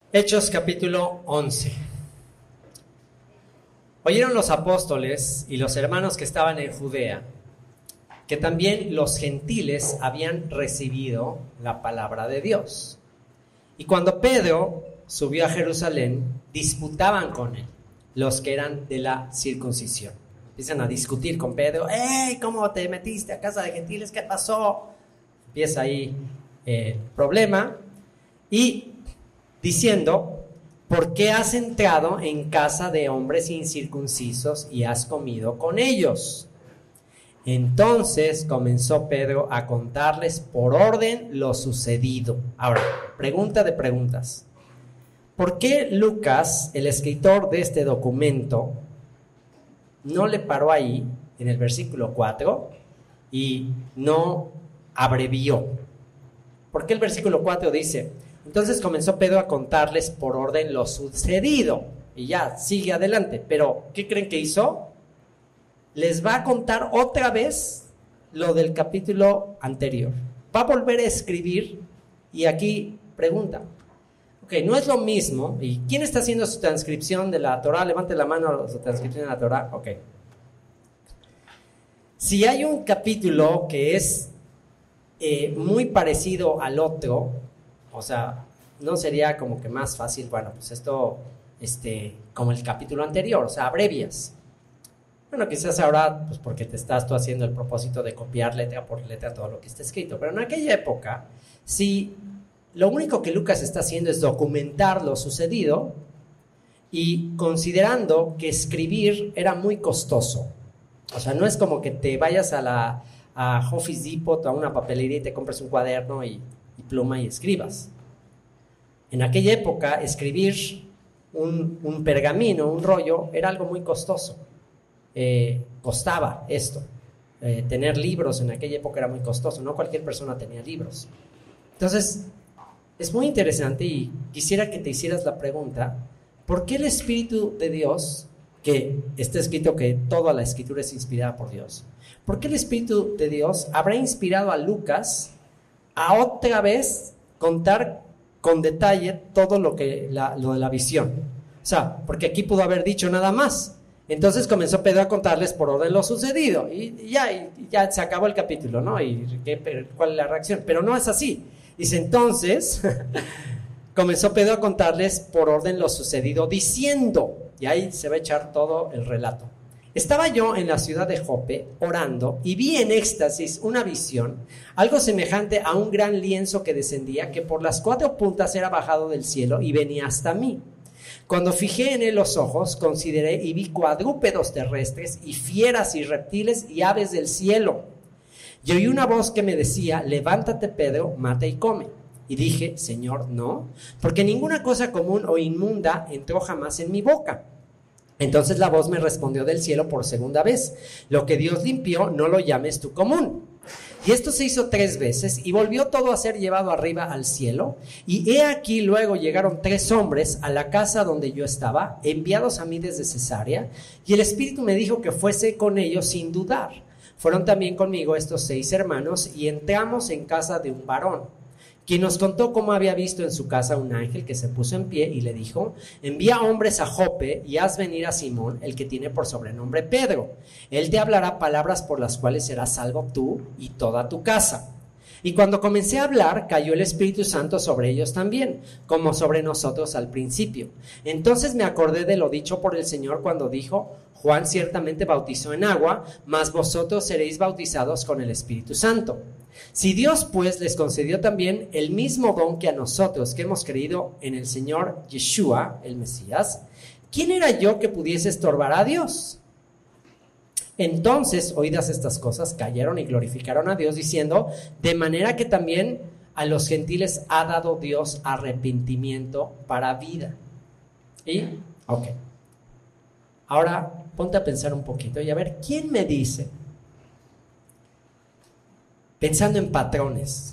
Hechos capítulo 11. Oyeron los apóstoles y los hermanos que estaban en Judea que también los gentiles habían recibido la palabra de Dios. Y cuando Pedro subió a Jerusalén, disputaban con él los que eran de la circuncisión. Empiezan a discutir con Pedro. ¡Hey! ¿Cómo te metiste a casa de gentiles? ¿Qué pasó? Empieza ahí el problema. Y diciendo: ¿por qué has entrado en casa de hombres incircuncisos y has comido con ellos? Entonces comenzó Pedro a contarles por orden lo sucedido. Ahora, pregunta de preguntas. ¿Por qué Lucas, el escritor de este documento, no le paró ahí, en el versículo 4, y no abrevió? ¿Por qué el versículo 4 dice: entonces comenzó Pedro a contarles por orden lo sucedido? Y ya, sigue adelante. Pero, ¿qué creen que hizo? Les va a contar otra vez lo del capítulo anterior. Va a volver a escribir y aquí pregunta. Ok, no es lo mismo. ¿Y quién está haciendo su transcripción de la Torá? Levante la mano, su transcripción de la Torá. Ok. Si hay un capítulo que es muy parecido al otro, o sea, ¿no sería como que más fácil? Bueno, pues esto, como el capítulo anterior, o sea, abrevias. Bueno, quizás ahora, pues porque te estás tú haciendo el propósito de copiar letra por letra todo lo que está escrito. Pero en aquella época, si lo único que Lucas está haciendo es documentar lo sucedido, y considerando que escribir era muy costoso. O sea, no es como que te vayas a Office Depot o a una papelería y te compres un cuaderno y pluma y escribas. En aquella época, escribir un pergamino, un rollo, era algo muy costoso. Costaba esto. Tener libros en aquella época era muy costoso. No cualquier persona tenía libros. Entonces, es muy interesante y quisiera que te hicieras la pregunta: ¿por qué el Espíritu de Dios, que está escrito que toda la Escritura es inspirada por Dios, por qué el Espíritu de Dios habrá inspirado a Lucas a otra vez contar con detalle todo lo de la visión? O sea, porque aquí pudo haber dicho nada más. Entonces comenzó Pedro a contarles por orden lo sucedido y ya se acabó el capítulo, ¿no? ¿Cuál es la reacción? Pero no es así. Dice: entonces comenzó Pedro a contarles por orden lo sucedido, diciendo, y ahí se va a echar todo el relato: estaba yo en la ciudad de Jope orando y vi en éxtasis una visión, algo semejante a un gran lienzo que descendía, que por las 4 puntas era bajado del cielo y venía hasta mí. Cuando fijé en él los ojos, consideré y vi cuadrúpedos terrestres y fieras y reptiles y aves del cielo. Y oí una voz que me decía: levántate, Pedro, mata y come. Y dije: Señor, no, porque ninguna cosa común o inmunda entró jamás en mi boca. Entonces la voz me respondió del cielo por segunda vez: lo que Dios limpió, no lo llames tú común. Y esto se hizo 3 veces, y volvió todo a ser llevado arriba al cielo. Y he aquí luego llegaron 3 hombres a la casa donde yo estaba, enviados a mí desde Cesarea, y el Espíritu me dijo que fuese con ellos sin dudar. Fueron también conmigo estos 6 hermanos, y entramos en casa de un varón, quien nos contó cómo había visto en su casa un ángel que se puso en pie y le dijo: envía hombres a Jope y haz venir a Simón, el que tiene por sobrenombre Pedro. Él te hablará palabras por las cuales serás salvo tú y toda tu casa. Y cuando comencé a hablar, cayó el Espíritu Santo sobre ellos también, como sobre nosotros al principio. Entonces me acordé de lo dicho por el Señor cuando dijo: Juan ciertamente bautizó en agua, mas vosotros seréis bautizados con el Espíritu Santo. Si Dios pues les concedió también el mismo don que a nosotros, que hemos creído en el Señor Yeshua, el Mesías, ¿quién era yo que pudiese estorbar a Dios? Entonces, oídas estas cosas, cayeron y glorificaron a Dios, diciendo: de manera que también a los gentiles ha dado Dios arrepentimiento para vida. ¿Y? Ok. Ahora, ponte a pensar un poquito y a ver, ¿quién me dice? Pensando en patrones,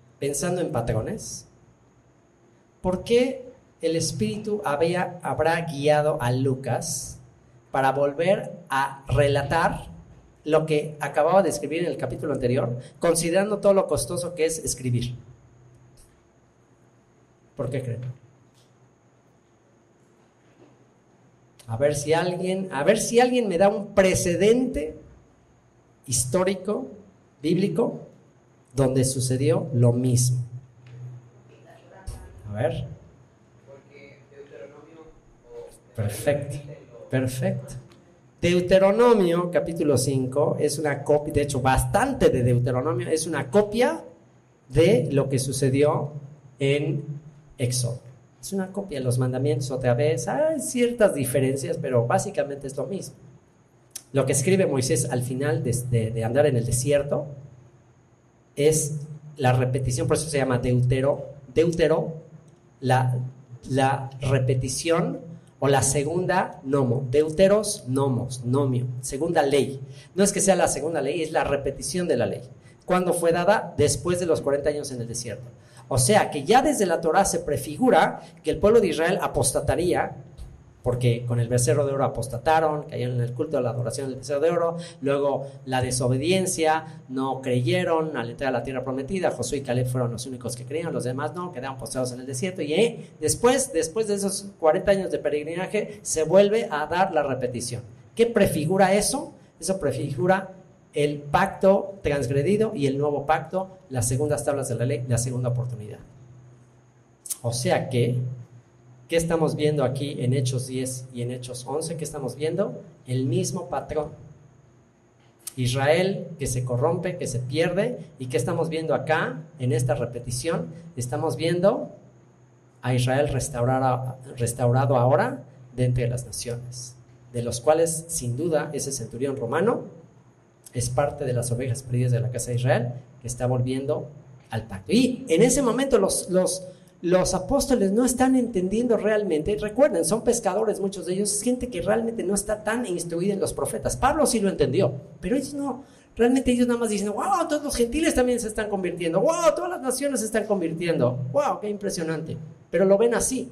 ¿por qué el Espíritu habrá guiado a Lucas para volver a relatar lo que acababa de escribir en el capítulo anterior, considerando todo lo costoso que es escribir? ¿Por qué creen? A ver si alguien me da un precedente histórico, bíblico, donde sucedió lo mismo. A ver. Perfecto. Deuteronomio, capítulo 5, es una copia, de hecho, bastante de Deuteronomio, es una copia de lo que sucedió en Éxodo. Es una copia de los mandamientos otra vez. Hay ciertas diferencias, pero básicamente es lo mismo. Lo que escribe Moisés al final de andar en el desierto es la repetición, por eso se llama Deutero, la repetición o la segunda nomo, deuteros, nomos, nomio, segunda ley. No es que sea la segunda ley, es la repetición de la ley. ¿Cuándo fue dada? Después de los 40 años en el desierto. O sea que ya desde la Torá se prefigura que el pueblo de Israel apostataría, porque con el becerro de oro apostataron, cayeron en el culto de la adoración del becerro de oro, luego la desobediencia, no creyeron al entrar a la tierra prometida, Josué y Caleb fueron los únicos que creyeron, los demás no, quedaron postrados en el desierto, y después de esos 40 años de peregrinaje, se vuelve a dar la repetición. ¿Qué prefigura eso? Eso prefigura el pacto transgredido y el nuevo pacto, las segundas tablas de la ley, la segunda oportunidad. O sea que, ¿qué estamos viendo aquí en Hechos 10 y en Hechos 11? ¿Qué estamos viendo? El mismo patrón. Israel que se corrompe, que se pierde. ¿Y qué estamos viendo acá en esta repetición? Estamos viendo a Israel restaurado ahora de entre las naciones, de los cuales sin duda ese centurión romano es parte de las ovejas perdidas de la casa de Israel que está volviendo al pacto. Y en ese momento los apóstoles no están entendiendo realmente. Recuerden, son pescadores, muchos de ellos, es gente que realmente no está tan instruida en los profetas. Pablo sí lo entendió, pero ellos no. Realmente ellos nada más dicen, wow, todos los gentiles también se están convirtiendo, wow, todas las naciones se están convirtiendo, wow, qué impresionante. Pero lo ven así.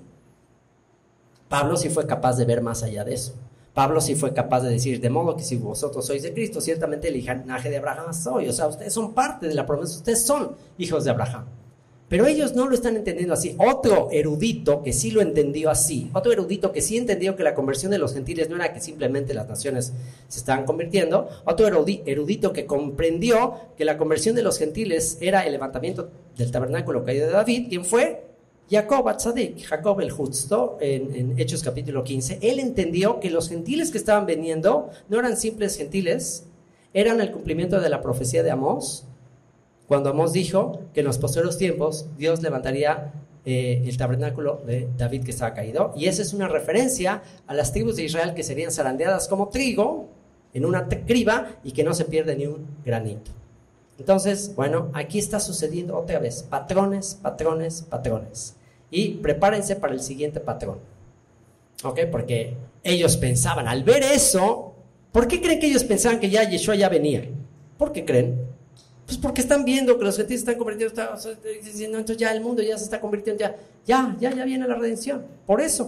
Pablo sí fue capaz de ver más allá de eso. Pablo sí fue capaz de decir, de modo que si vosotros sois de Cristo, ciertamente el linaje de Abraham soy. O sea, ustedes son parte de la promesa, ustedes son hijos de Abraham. Pero ellos no lo están entendiendo así. Otro erudito que sí lo entendió así, otro erudito que sí entendió que la conversión de los gentiles no era que simplemente las naciones se estaban convirtiendo, otro erudito que comprendió que la conversión de los gentiles era el levantamiento del tabernáculo caído de David. ¿Quién fue? Jacob Atzadik, Jacob el Justo, en Hechos capítulo 15. Él entendió que los gentiles que estaban viniendo no eran simples gentiles, eran el cumplimiento de la profecía de Amós, cuando Amós dijo que en los posteriores tiempos Dios levantaría el tabernáculo de David que estaba caído. Y esa es una referencia a las tribus de Israel que serían zarandeadas como trigo en una criba y que no se pierde ni un granito. Entonces, bueno, aquí está sucediendo otra vez, patrones. Y prepárense para el siguiente patrón. ¿Ok? Porque ellos pensaban, al ver eso, ¿por qué creen que ellos pensaban que ya Yeshua ya venía? ¿Por qué creen? Pues porque están viendo que los gentiles se están convirtiendo, diciendo, entonces ya el mundo ya se está convirtiendo, ya viene la redención. Por eso.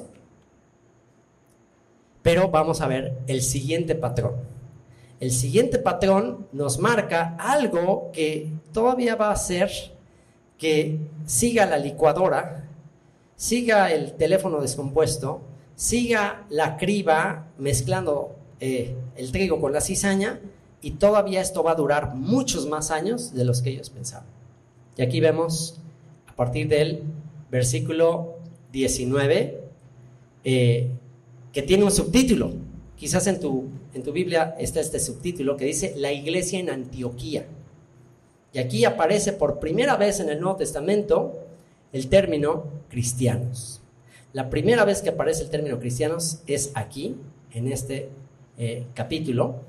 Pero vamos a ver el siguiente patrón. El siguiente patrón nos marca algo que todavía va a hacer que siga la licuadora, siga el teléfono descompuesto, siga la criba mezclando el trigo con la cizaña, y todavía esto va a durar muchos más años de los que ellos pensaban. Y aquí vemos, a partir del versículo 19, que tiene un subtítulo. Quizás en tu Biblia está este subtítulo que dice La iglesia en Antioquía. Y aquí aparece por primera vez en el Nuevo Testamento el término cristianos. La primera vez que aparece el término cristianos es aquí, en este capítulo.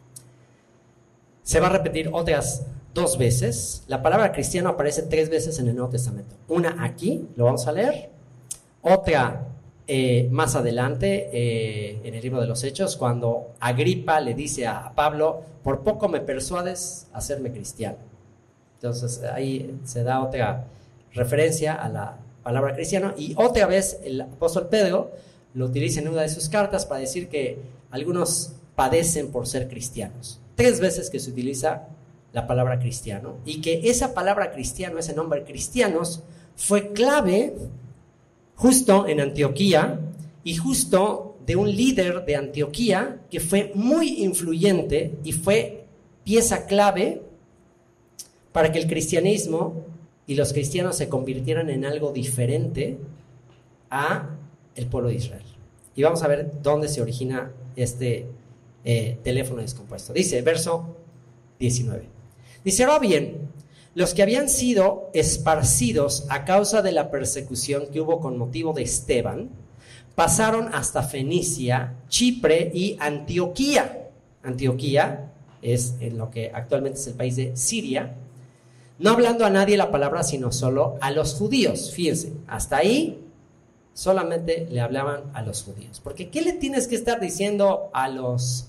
Se va a repetir otras 2 veces. La palabra cristiano aparece 3 veces en el Nuevo Testamento. Una aquí, lo vamos a leer. Otra más adelante en el libro de los Hechos, cuando Agripa le dice a Pablo, por poco me persuades a hacerme cristiano. Entonces ahí se da otra referencia a la palabra cristiano. Y otra vez el apóstol Pedro lo utiliza en una de sus cartas para decir que algunos padecen por ser cristianos. 3 veces que se utiliza la palabra cristiano, y que esa palabra cristiano, ese nombre cristianos, fue clave justo en Antioquía y justo de un líder de Antioquía que fue muy influyente y fue pieza clave para que el cristianismo y los cristianos se convirtieran en algo diferente a el pueblo de Israel. Y vamos a ver dónde se origina este teléfono descompuesto. Dice, verso 19. Dice, ahora bien, los que habían sido esparcidos a causa de la persecución que hubo con motivo de Esteban, pasaron hasta Fenicia, Chipre y Antioquía. Antioquía es en lo que actualmente es el país de Siria, no hablando a nadie la palabra, sino solo a los judíos. Fíjense, hasta ahí solamente le hablaban a los judíos. Porque ¿qué le tienes que estar diciendo a los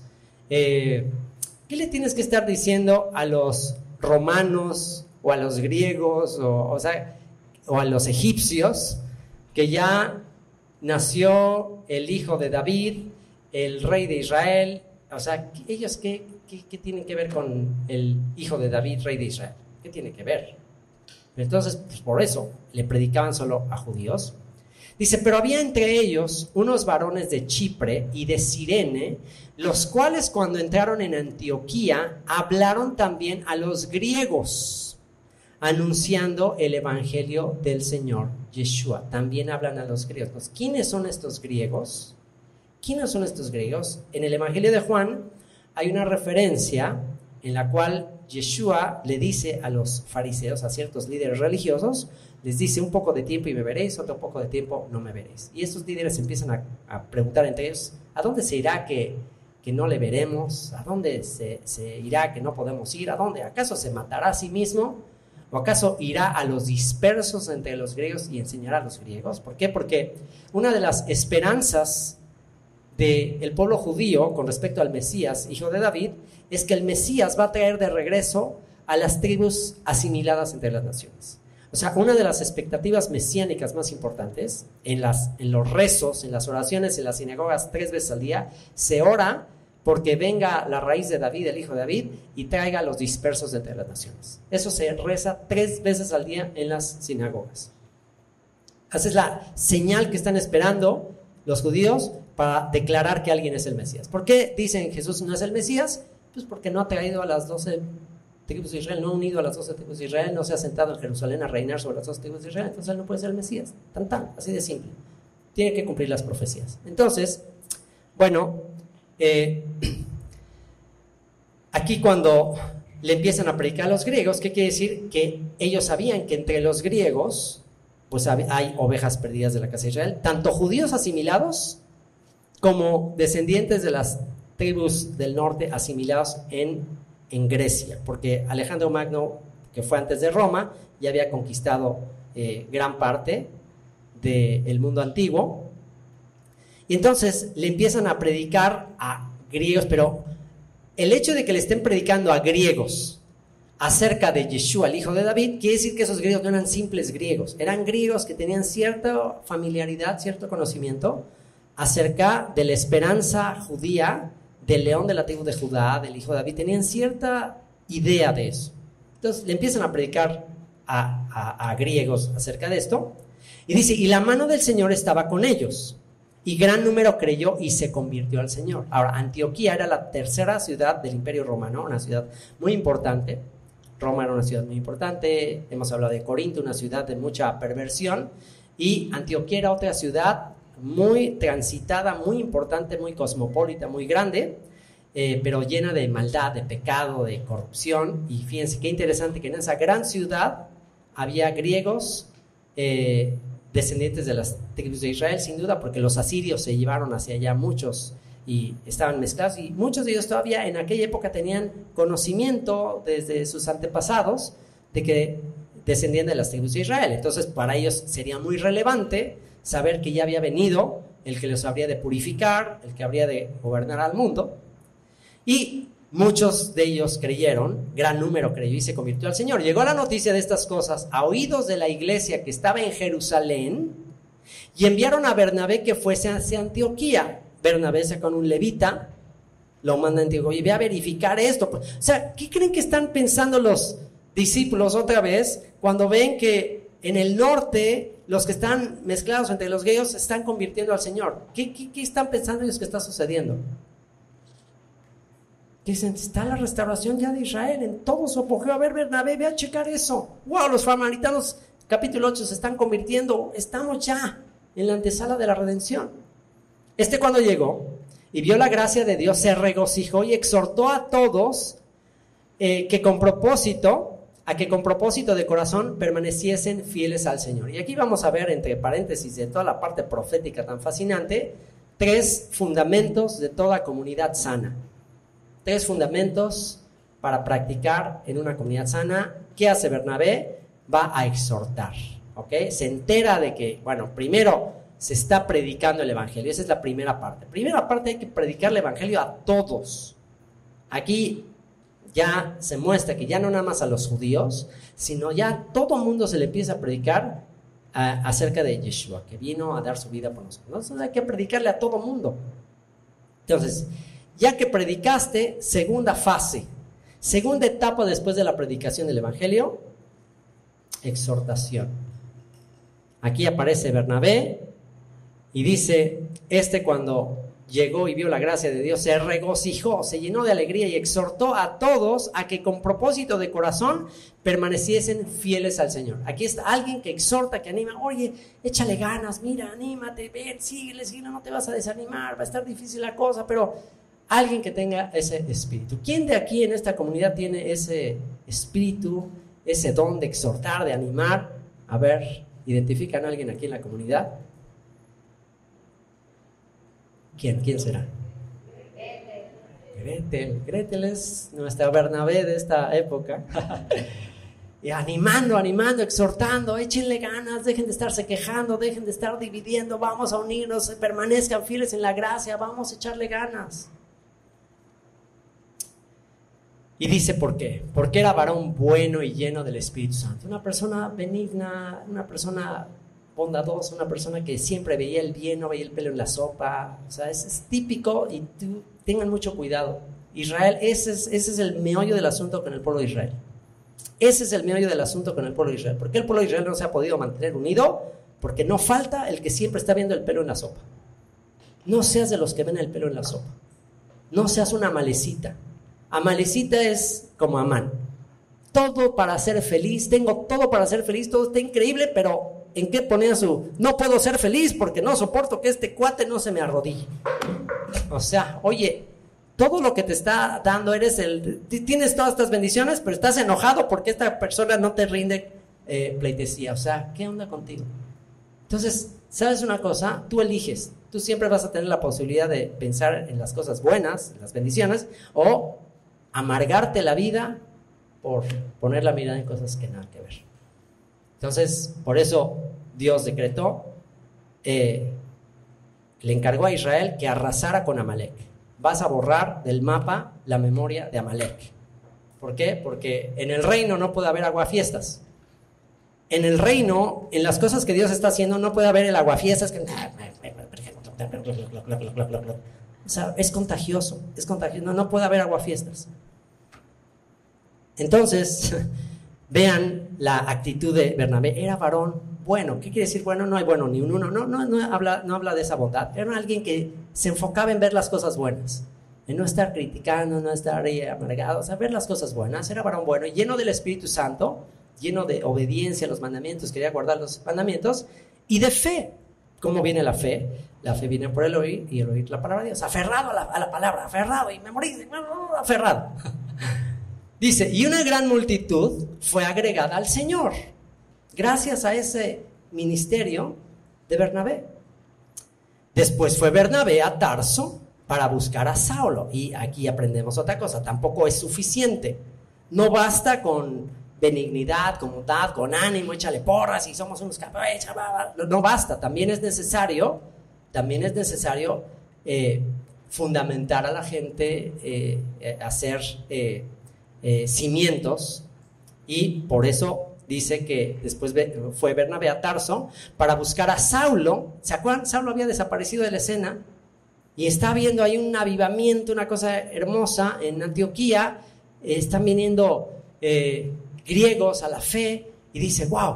romanos o a los griegos o a los egipcios, que ya nació el hijo de David, el rey de Israel? O sea, ellos ¿qué tienen que ver con el hijo de David, rey de Israel? ¿Qué tiene que ver? Entonces, pues por eso le predicaban solo a judíos. Dice, pero había entre ellos unos varones de Chipre y de Cirene, los cuales cuando entraron en Antioquía hablaron también a los griegos, anunciando el evangelio del Señor Yeshua. También hablan a los griegos. ¿Quiénes son estos griegos? ¿Quiénes son estos griegos? En el evangelio de Juan hay una referencia en la cual Yeshua le dice a los fariseos, a ciertos líderes religiosos, les dice, un poco de tiempo y me veréis, otro poco de tiempo no me veréis. Y estos líderes empiezan a preguntar entre ellos, ¿a dónde se irá que no le veremos? ¿A dónde se irá que no podemos ir? ¿A dónde? ¿Acaso se matará a sí mismo? ¿O acaso irá a los dispersos entre los griegos y enseñará a los griegos? ¿Por qué? Porque una de las esperanzas del pueblo judío con respecto al Mesías, hijo de David, es que el Mesías va a traer de regreso a las tribus asimiladas entre las naciones. O sea, una de las expectativas mesiánicas más importantes en los rezos, en las oraciones, en las sinagogas 3 veces al día, se ora porque venga la raíz de David, el hijo de David, y traiga a los dispersos entre las naciones. Eso se reza 3 veces al día en las sinagogas. Esa es la señal que están esperando los judíos para declarar que alguien es el Mesías. ¿Por qué dicen Jesús no es el Mesías? Pues porque no ha traído a las 12 tribus de Israel, no ha unido a las 12 tribus de Israel, no se ha sentado en Jerusalén a reinar sobre las 12 tribus de Israel, entonces él no puede ser el Mesías. Así de simple. Tiene que cumplir las profecías. Entonces, bueno, aquí cuando le empiezan a predicar a los griegos, ¿qué quiere decir? Que ellos sabían que entre los griegos pues hay ovejas perdidas de la casa de Israel, tanto judíos asimilados como descendientes de las tribus del norte asimilados en Grecia, porque Alejandro Magno, que fue antes de Roma, ya había conquistado gran parte del mundo antiguo, y entonces le empiezan a predicar a griegos, pero el hecho de que le estén predicando a griegos acerca de Yeshua, el hijo de David, quiere decir que esos griegos no eran simples griegos, eran griegos que tenían cierta familiaridad, cierto conocimiento acerca de la esperanza judía, del león de la tribu de Judá, del hijo de David, tenían cierta idea de eso. Entonces le empiezan a predicar a griegos acerca de esto, y dice, y la mano del Señor estaba con ellos, y gran número creyó y se convirtió al Señor. Ahora, Antioquía era la tercera ciudad del Imperio Romano, una ciudad muy importante. Roma era una ciudad muy importante, hemos hablado de Corinto, una ciudad de mucha perversión, y Antioquía era otra ciudad muy transitada, muy importante, muy cosmopolita, muy grande, pero llena de maldad, de pecado, de corrupción. Y fíjense qué interesante que en esa gran ciudad había griegos descendientes de las tribus de Israel, sin duda, porque los asirios se llevaron hacia allá muchos y estaban mezclados, y muchos de ellos todavía en aquella época tenían conocimiento desde sus antepasados de que descendían de las tribus de Israel. Entonces para ellos sería muy relevante saber que ya había venido el que los habría de purificar, el que habría de gobernar al mundo. Y muchos de ellos creyeron, gran número creyó y se convirtió al Señor. Llegó la noticia de estas cosas a oídos de la iglesia que estaba en Jerusalén, y enviaron a Bernabé que fuese hacia Antioquía. Bernabé sacó un levita, lo manda a Antioquía, y ve a verificar esto. O sea, ¿qué creen que están pensando los discípulos otra vez cuando ven que En el norte, los que están mezclados entre los griegos se están convirtiendo al Señor. ¿Qué están pensando ellos que está sucediendo? Dicen, está la restauración ya de Israel en todo su apogeo. A ver, Bernabé, ve a checar eso. ¡Wow! Los samaritanos, capítulo 8, se están convirtiendo. Estamos ya en la antesala de la redención. Cuando llegó y vio la gracia de Dios, se regocijó y exhortó a todos que con propósito de corazón permaneciesen fieles al Señor. Y aquí vamos a ver, entre paréntesis, de toda la parte profética tan fascinante, 3 fundamentos de toda comunidad sana. 3 fundamentos para practicar en una comunidad sana. ¿Qué hace Bernabé? Va a exhortar, ¿ok? Se entera de que, bueno, primero se está predicando el evangelio. Esa es la primera parte. Primera parte, hay que predicar el evangelio a todos. Aquí ya se muestra que ya no nada más a los judíos, sino ya a todo mundo se le empieza a predicar acerca de Yeshua, que vino a dar su vida por nosotros. Entonces hay que predicarle a todo mundo. Entonces, ya que predicaste, segunda fase, segunda etapa después de la predicación del evangelio, exhortación. Aquí aparece Bernabé y dice, cuando llegó y vio la gracia de Dios, se regocijó, se llenó de alegría y exhortó a todos a que con propósito de corazón permaneciesen fieles al Señor. Aquí está alguien que exhorta, que anima. Oye, échale ganas, mira, anímate, ven, síguele, no te vas a desanimar, va a estar difícil la cosa, pero alguien que tenga ese espíritu. ¿Quién de aquí en esta comunidad tiene ese espíritu, ese don de exhortar, de animar? A ver, ¿identifican a alguien aquí en la comunidad? ¿Quién será? Gretel es nuestra Bernabé de esta época. Y animando, exhortando, échenle ganas, dejen de estarse quejando, dejen de estar dividiendo, vamos a unirnos, permanezcan fieles en la gracia, vamos a echarle ganas. Y dice ¿por qué? Porque era varón bueno y lleno del Espíritu Santo, una persona benigna, una persona bondadosa, una persona que siempre veía el bien, no veía el pelo en la sopa. O sea, es típico, y tengan mucho cuidado. Israel, ese es el meollo del asunto con el pueblo de Israel. Ese es el meollo del asunto con el pueblo de Israel. ¿Por qué el pueblo de Israel no se ha podido mantener unido? Porque no falta el que siempre está viendo el pelo en la sopa. No seas de los que ven el pelo en la sopa. No seas una amalecita. Amalecita es como Amán. Todo para ser feliz, tengo todo para ser feliz, todo está increíble, pero ¿en qué ponía no puedo ser feliz porque no soporto que este cuate no se me arrodille? O sea, oye, todo lo que te está dando, tienes todas estas bendiciones, pero estás enojado porque esta persona no te rinde pleitesía. O sea, ¿qué onda contigo? Entonces, ¿sabes una cosa? Tú eliges. Tú siempre vas a tener la posibilidad de pensar en las cosas buenas, en las bendiciones, o amargarte la vida por poner la mirada en cosas que nada que ver. Entonces, por eso Dios decretó, le encargó a Israel que arrasara con Amalek. Vas a borrar del mapa la memoria de Amalek. ¿Por qué? Porque en el reino no puede haber aguafiestas. En el reino, en las cosas que Dios está haciendo, no puede haber el aguafiestas que... O sea, es contagioso, no puede haber aguafiestas. Entonces, vean la actitud de Bernabé. Era varón bueno. ¿Qué quiere decir bueno? No hay bueno ni un uno. No habla de esa bondad. Era alguien que se enfocaba en ver las cosas buenas, en no estar criticando, no estar amargado, o sea, ver las cosas buenas. Era varón bueno, lleno del Espíritu Santo, lleno de obediencia a los mandamientos, quería guardar los mandamientos, y de fe. ¿Cómo viene la fe? La fe viene por el oír, y el oír la palabra de Dios. Aferrado a la palabra, aferrado, y me morí, aferrado. Dice, y una gran multitud fue agregada al Señor, gracias a ese ministerio de Bernabé. Después fue Bernabé a Tarso para buscar a Saulo. Y aquí aprendemos otra cosa, tampoco es suficiente. No basta con benignidad, con bondad, con ánimo, échale porras y somos unos cabezas. No basta, también es necesario fundamentar a la gente, hacer cimientos, y por eso dice que después fue Bernabé a Tarso para buscar a Saulo. ¿Se acuerdan? Saulo había desaparecido de la escena y está viendo ahí un avivamiento, una cosa hermosa en Antioquía. Están viniendo griegos a la fe y dice, wow,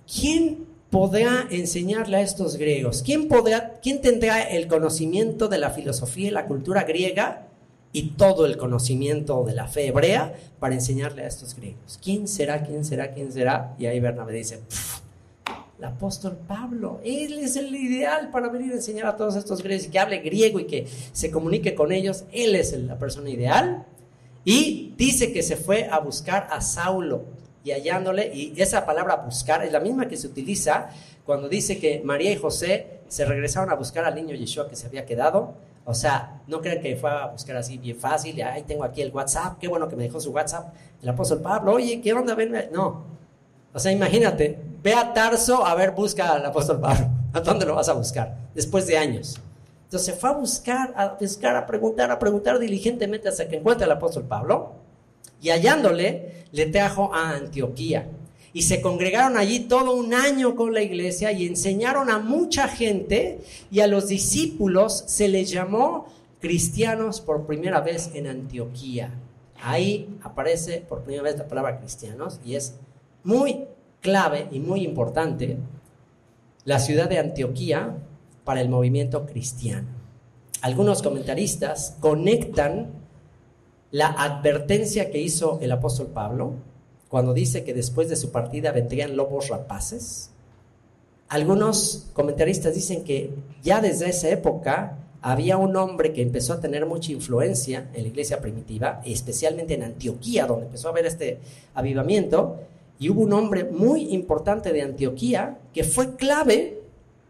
¿quién podrá enseñarle a estos griegos? ¿Quién tendrá el conocimiento de la filosofía y la cultura griega y todo el conocimiento de la fe hebrea para enseñarle a estos griegos? ¿Quién será? Y ahí Bernabé dice, el apóstol Pablo, él es el ideal para venir a enseñar a todos estos griegos y que hable griego y que se comunique con ellos. Él es la persona ideal. Y dice que se fue a buscar a Saulo y hallándole, y esa palabra buscar es la misma que se utiliza cuando dice que María y José se regresaron a buscar al niño Yeshua que se había quedado. O sea, no crean que fue a buscar así bien fácil, y ahí tengo aquí el WhatsApp, qué bueno que me dejó su WhatsApp el apóstol Pablo, oye, ¿qué onda? Venme. No, o sea, imagínate, ve a Tarso, a ver, busca al apóstol Pablo. ¿A dónde lo vas a buscar? Después de años. Entonces se fue a buscar, a preguntar diligentemente hasta que encuentra al apóstol Pablo, y hallándole, le trajo a Antioquía. Y se congregaron allí todo un año con la iglesia y enseñaron a mucha gente, y a los discípulos se les llamó cristianos por primera vez en Antioquía. Ahí aparece por primera vez la palabra cristianos, y es muy clave y muy importante la ciudad de Antioquía para el movimiento cristiano. Algunos comentaristas conectan la advertencia que hizo el apóstol Pablo cuando dice que después de su partida vendrían lobos rapaces. Algunos comentaristas dicen que ya desde esa época había un hombre que empezó a tener mucha influencia en la iglesia primitiva, especialmente en Antioquía, donde empezó a haber este avivamiento, y hubo un hombre muy importante de Antioquía que fue clave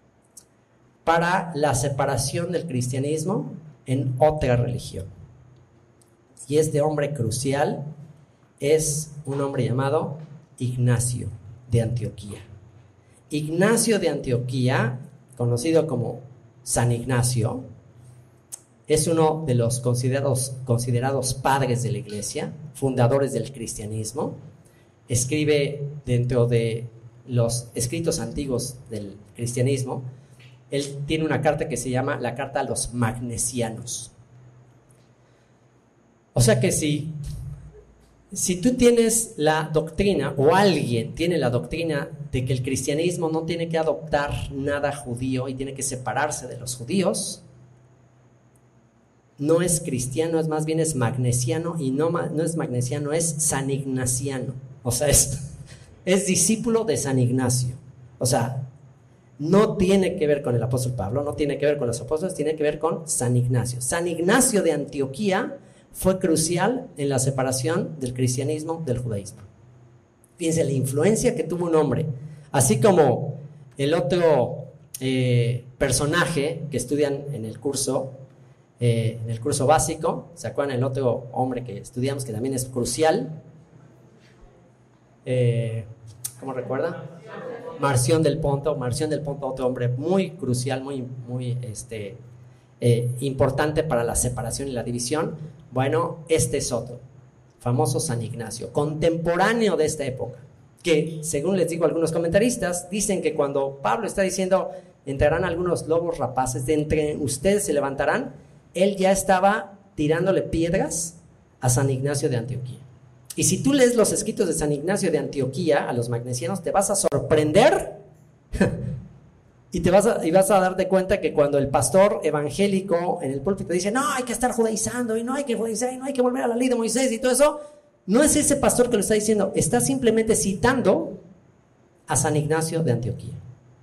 para la separación del cristianismo en otra religión. Y este hombre crucial es un hombre llamado Ignacio de Antioquía. Ignacio de Antioquía, conocido como San Ignacio, es uno de los considerados padres de la iglesia, fundadores del cristianismo. Escribe dentro de los escritos antiguos del cristianismo. Él tiene una carta que se llama la Carta a los Magnesianos. O sea que si tú tienes la doctrina, o alguien tiene la doctrina de que el cristianismo no tiene que adoptar nada judío y tiene que separarse de los judíos, no es cristiano, es más bien es magnesiano, y no es magnesiano, es sanignaciano. O sea, es discípulo de San Ignacio. O sea, no tiene que ver con el apóstol Pablo, no tiene que ver con los apóstoles, tiene que ver con San Ignacio. San Ignacio de Antioquía fue crucial en la separación del cristianismo del judaísmo. Fíjense la influencia que tuvo un hombre, así como el otro personaje que estudian en el curso básico. ¿Se acuerdan el otro hombre que estudiamos que también es crucial? ¿Cómo recuerda? Marción del Ponto, otro hombre muy crucial, muy importante para la separación y la división. Bueno, este es otro, famoso San Ignacio, contemporáneo de esta época, que según les digo algunos comentaristas, dicen que cuando Pablo está diciendo entrarán algunos lobos rapaces, de entre ustedes se levantarán, él ya estaba tirándole piedras a San Ignacio de Antioquía. Y si tú lees los escritos de San Ignacio de Antioquía a los magnesianos, te vas a sorprender y vas a darte cuenta que cuando el pastor evangélico en el púlpito dice no, hay que estar judaizando y no hay que judaizar y no hay que volver a la ley de Moisés y todo eso, no es ese pastor que lo está diciendo, está simplemente citando a San Ignacio de Antioquía.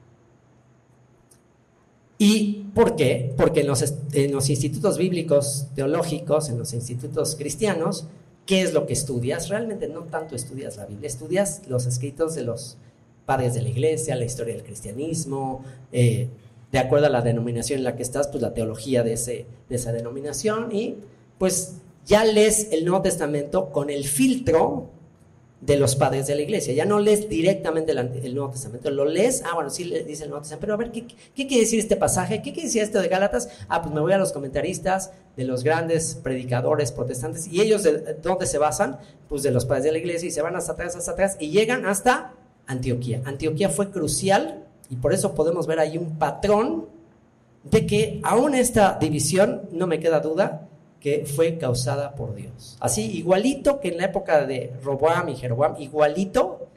¿Y por qué? Porque en los institutos bíblicos teológicos, en los institutos cristianos, ¿qué es lo que estudias? Realmente no tanto estudias la Biblia, estudias los escritos de los padres de la iglesia, la historia del cristianismo, de acuerdo a la denominación en la que estás, pues la teología de esa denominación, y pues ya lees el Nuevo Testamento con el filtro de los padres de la iglesia. Ya no lees directamente el Nuevo Testamento, lo lees, bueno, sí dice el Nuevo Testamento, pero a ver, ¿qué quiere decir este pasaje? ¿Qué quiere decir esto de Gálatas? Pues me voy a los comentaristas de los grandes predicadores protestantes, y ellos, ¿dónde se basan? Pues de los padres de la iglesia, y se van hasta atrás, y llegan hasta Antioquía. Antioquía fue crucial, y por eso podemos ver ahí un patrón de que aún esta división, no me queda duda, que fue causada por Dios. Así, igualito que en la época de Roboam y Jeroboam, igualito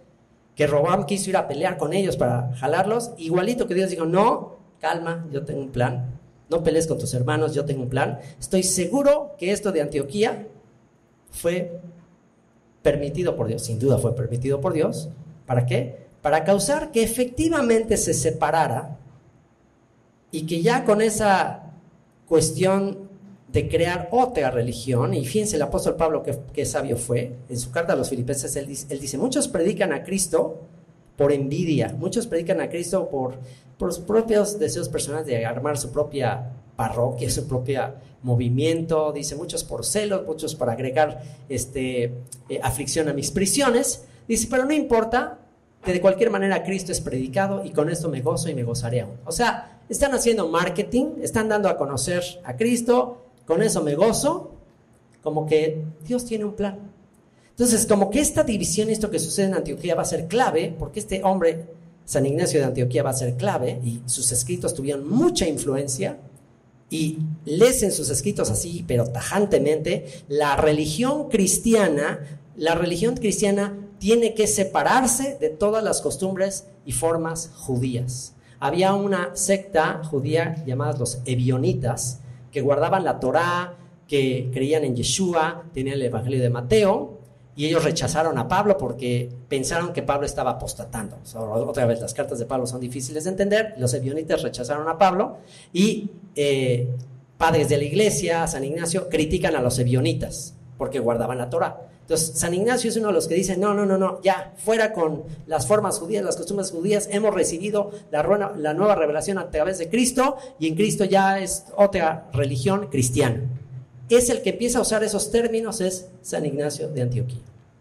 que Roboam quiso ir a pelear con ellos para jalarlos, igualito que Dios dijo, no, calma, yo tengo un plan, no pelees con tus hermanos, yo tengo un plan. Estoy seguro que esto de Antioquía fue permitido por Dios, sin duda fue permitido por Dios. ¿Para qué? Para causar que efectivamente se separara y que ya con esa cuestión de crear otra religión, y fíjense el apóstol Pablo que sabio fue, en su carta a los Filipenses él dice, muchos predican a Cristo por envidia, muchos predican a Cristo por sus propios deseos personales de armar su propia parroquia, su propio movimiento, dice muchos por celos, muchos para agregar aflicción a mis prisiones, dice, pero no importa, que de cualquier manera Cristo es predicado y con esto me gozo y me gozaré aún. O sea, están haciendo marketing, están dando a conocer a Cristo, con eso me gozo, como que Dios tiene un plan. Entonces, como que esta división, esto que sucede en Antioquía va a ser clave, porque este hombre, San Ignacio de Antioquía, va a ser clave, y sus escritos tuvieron mucha influencia, y lees en sus escritos así, pero tajantemente, la religión cristiana tiene que separarse de todas las costumbres y formas judías. Había una secta judía llamada los ebionitas, que guardaban la Torá, que creían en Yeshua, tenían el Evangelio de Mateo, y ellos rechazaron a Pablo porque pensaron que Pablo estaba apostatando. Otra vez, las cartas de Pablo son difíciles de entender. Los ebionitas rechazaron a Pablo y padres de la iglesia, San Ignacio, critican a los ebionitas porque guardaban la Torá. Entonces, San Ignacio es uno de los que dice, no, ya, fuera con las formas judías, las costumbres judías, hemos recibido la nueva revelación a través de Cristo, y en Cristo ya es otra religión cristiana. Es el que empieza a usar esos términos, es San Ignacio de Antioquía.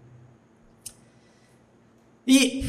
Y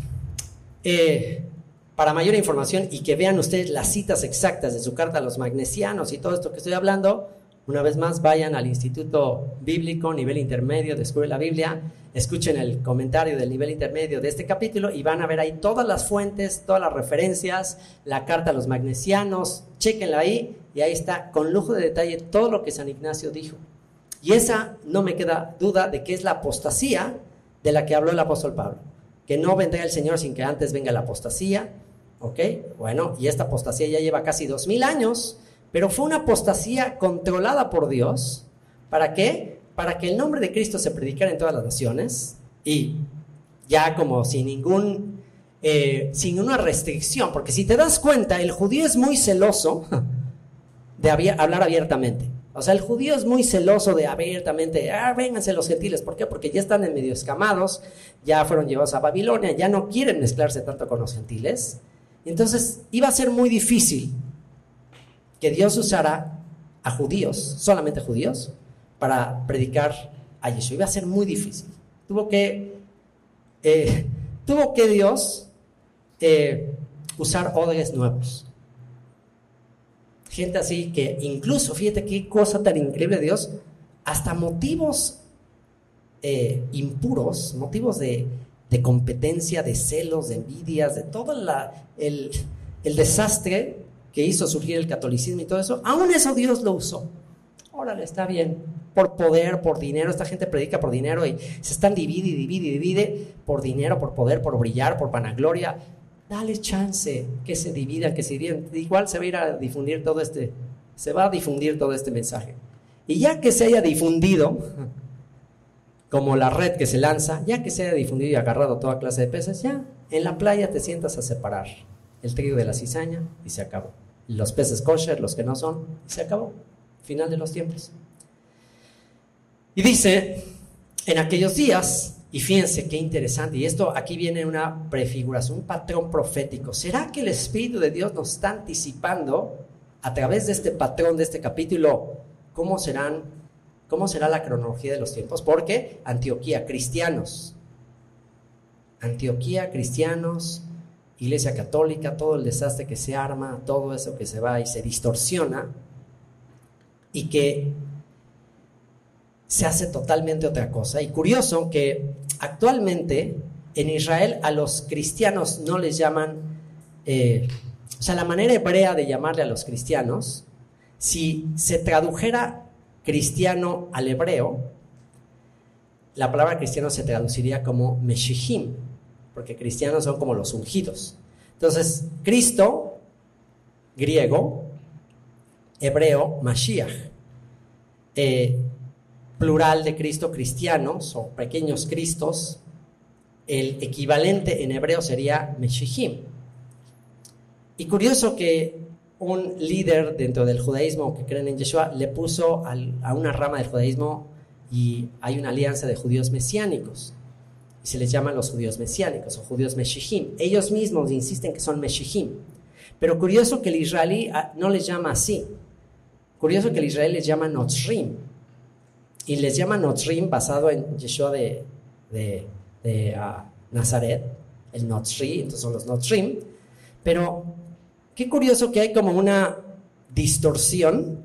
para mayor información y que vean ustedes las citas exactas de su carta a los magnesianos y todo esto que estoy hablando, una vez más, vayan al Instituto Bíblico, nivel intermedio, Descubre la Biblia, escuchen el comentario del nivel intermedio de este capítulo y van a ver ahí todas las fuentes, todas las referencias, la carta a los magnesianos, chéquenla ahí, y ahí está con lujo de detalle todo lo que San Ignacio dijo. Y esa no me queda duda de que es la apostasía de la que habló el apóstol Pablo, que no vendrá el Señor sin que antes venga la apostasía, ¿ok? Bueno, y esta apostasía ya lleva casi 2000 años, pero fue una apostasía controlada por Dios. ¿Para qué? Para que el nombre de Cristo se predicara en todas las naciones y ya como sin una restricción, porque si te das cuenta, el judío es muy celoso de hablar abiertamente. O sea, el judío es muy celoso de abiertamente, vénganse los gentiles. ¿Por qué? Porque ya están en medio escamados, ya fueron llevados a Babilonia, ya no quieren mezclarse tanto con los gentiles. Entonces, iba a ser muy difícil que Dios usara a judíos, solamente judíos, para predicar a Yeshua. Iba a ser muy difícil. Tuvo que Dios usar odres nuevos. Gente así que incluso, fíjate qué cosa tan increíble de Dios, hasta motivos impuros, motivos de competencia, de celos, de envidias, de todo el desastre que hizo surgir el catolicismo y todo eso, aún eso Dios lo usó. Órale, está bien, por poder, por dinero, esta gente predica por dinero y se están divide por dinero, por poder, por brillar, por vanagloria. Dale chance que se dividan, igual se va a ir a difundir se va a difundir todo este mensaje. Y ya que se haya difundido, como la red que se lanza, ya que se haya difundido y agarrado toda clase de peces, ya en la playa te sientas a separar el trigo de la cizaña y se acabó. Los peces kosher, los que no son, y se acabó. Final de los tiempos. Y dice, en aquellos días, y fíjense qué interesante, y esto aquí viene una prefiguración, un patrón profético. ¿Será que el Espíritu de Dios nos está anticipando a través de este patrón, de este capítulo, cómo será la cronología de los tiempos? Porque Antioquía, cristianos, Iglesia Católica, todo el desastre que se arma, todo eso que se va y se distorsiona y que se hace totalmente otra cosa. Y curioso que actualmente en Israel a los cristianos no les llaman, o sea, la manera hebrea de llamarle a los cristianos, si se tradujera cristiano al hebreo, la palabra cristiano se traduciría como Meshihim, porque cristianos son como los ungidos. Entonces, Cristo, griego, hebreo, Mashiach. Plural de Cristo, cristianos o pequeños cristos. El equivalente en hebreo sería Meshihim. Y curioso que un líder dentro del judaísmo que creen en Yeshua le puso a una rama del judaísmo, y hay una alianza de judíos mesiánicos y se les llama los judíos mesiánicos o judíos Meshihim. Ellos mismos insisten que son Meshihim, pero curioso que el israelí no les llama así. Curioso que el israelí les llama Notzrim, y les llama Notzrim basado en Yeshua de Nazaret, el Notzri, entonces son los Notzrim. Pero qué curioso que hay como una distorsión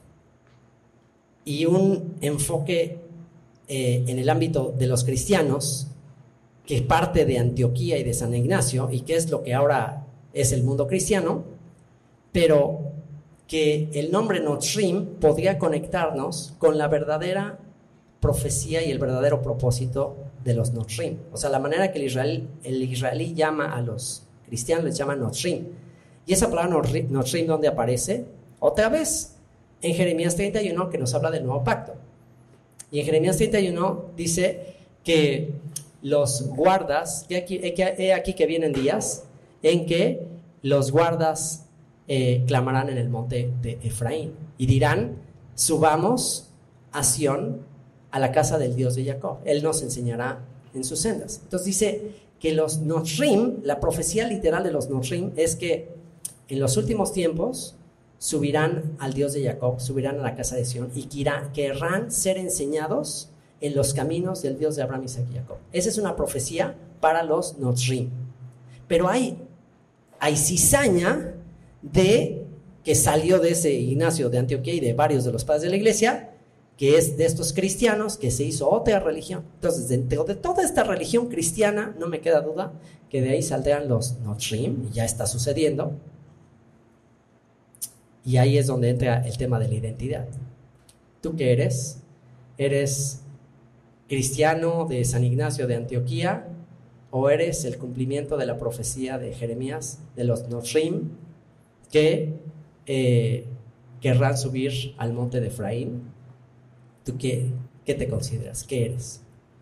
y un enfoque en el ámbito de los cristianos que parte de Antioquía y de San Ignacio, y que es lo que ahora es el mundo cristiano, pero que el nombre Notzrim podría conectarnos con la verdadera profecía y el verdadero propósito de los Notzrim. O sea, la manera que el israelí llama a los cristianos les llama Notzrim. Y esa palabra Notzrim, ¿dónde aparece? Otra vez en Jeremías 31, que nos habla del nuevo pacto. Y en Jeremías 31 dice que los guardas, he aquí que vienen días en que los guardas clamarán en el monte de Efraín y dirán: subamos a Sión, a la casa del Dios de Jacob. Él nos enseñará en sus sendas. Entonces dice que los Notzrim, la profecía literal de los Notzrim es que en los últimos tiempos subirán al Dios de Jacob, subirán a la casa de Sión y querrán ser enseñados en los caminos del Dios de Abraham, Isaac y Jacob. Esa es una profecía para los Notzrim. Pero hay cizaña de que salió de ese Ignacio de Antioquía y de varios de los padres de la iglesia, que es de estos cristianos, que se hizo otra religión. Entonces, dentro de toda esta religión cristiana, no me queda duda que de ahí saldrán los Notzrim, y ya está sucediendo. Y ahí es donde entra el tema de la identidad. ¿Tú qué eres? ¿Eres cristiano de San Ignacio de Antioquía o eres el cumplimiento de la profecía de Jeremías de los Notzrim que querrán subir al monte de Efraín? ¿Tú qué te consideras? ¿Qué eres?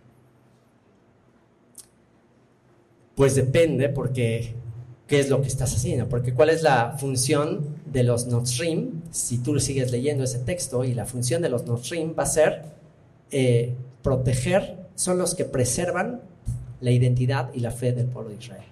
Pues depende, porque ¿qué es lo que estás haciendo? Porque ¿cuál es la función de los Notzrim? Si tú sigues leyendo ese texto, y la función de los Notzrim va a ser proteger, son los que preservan la identidad y la fe del pueblo de Israel.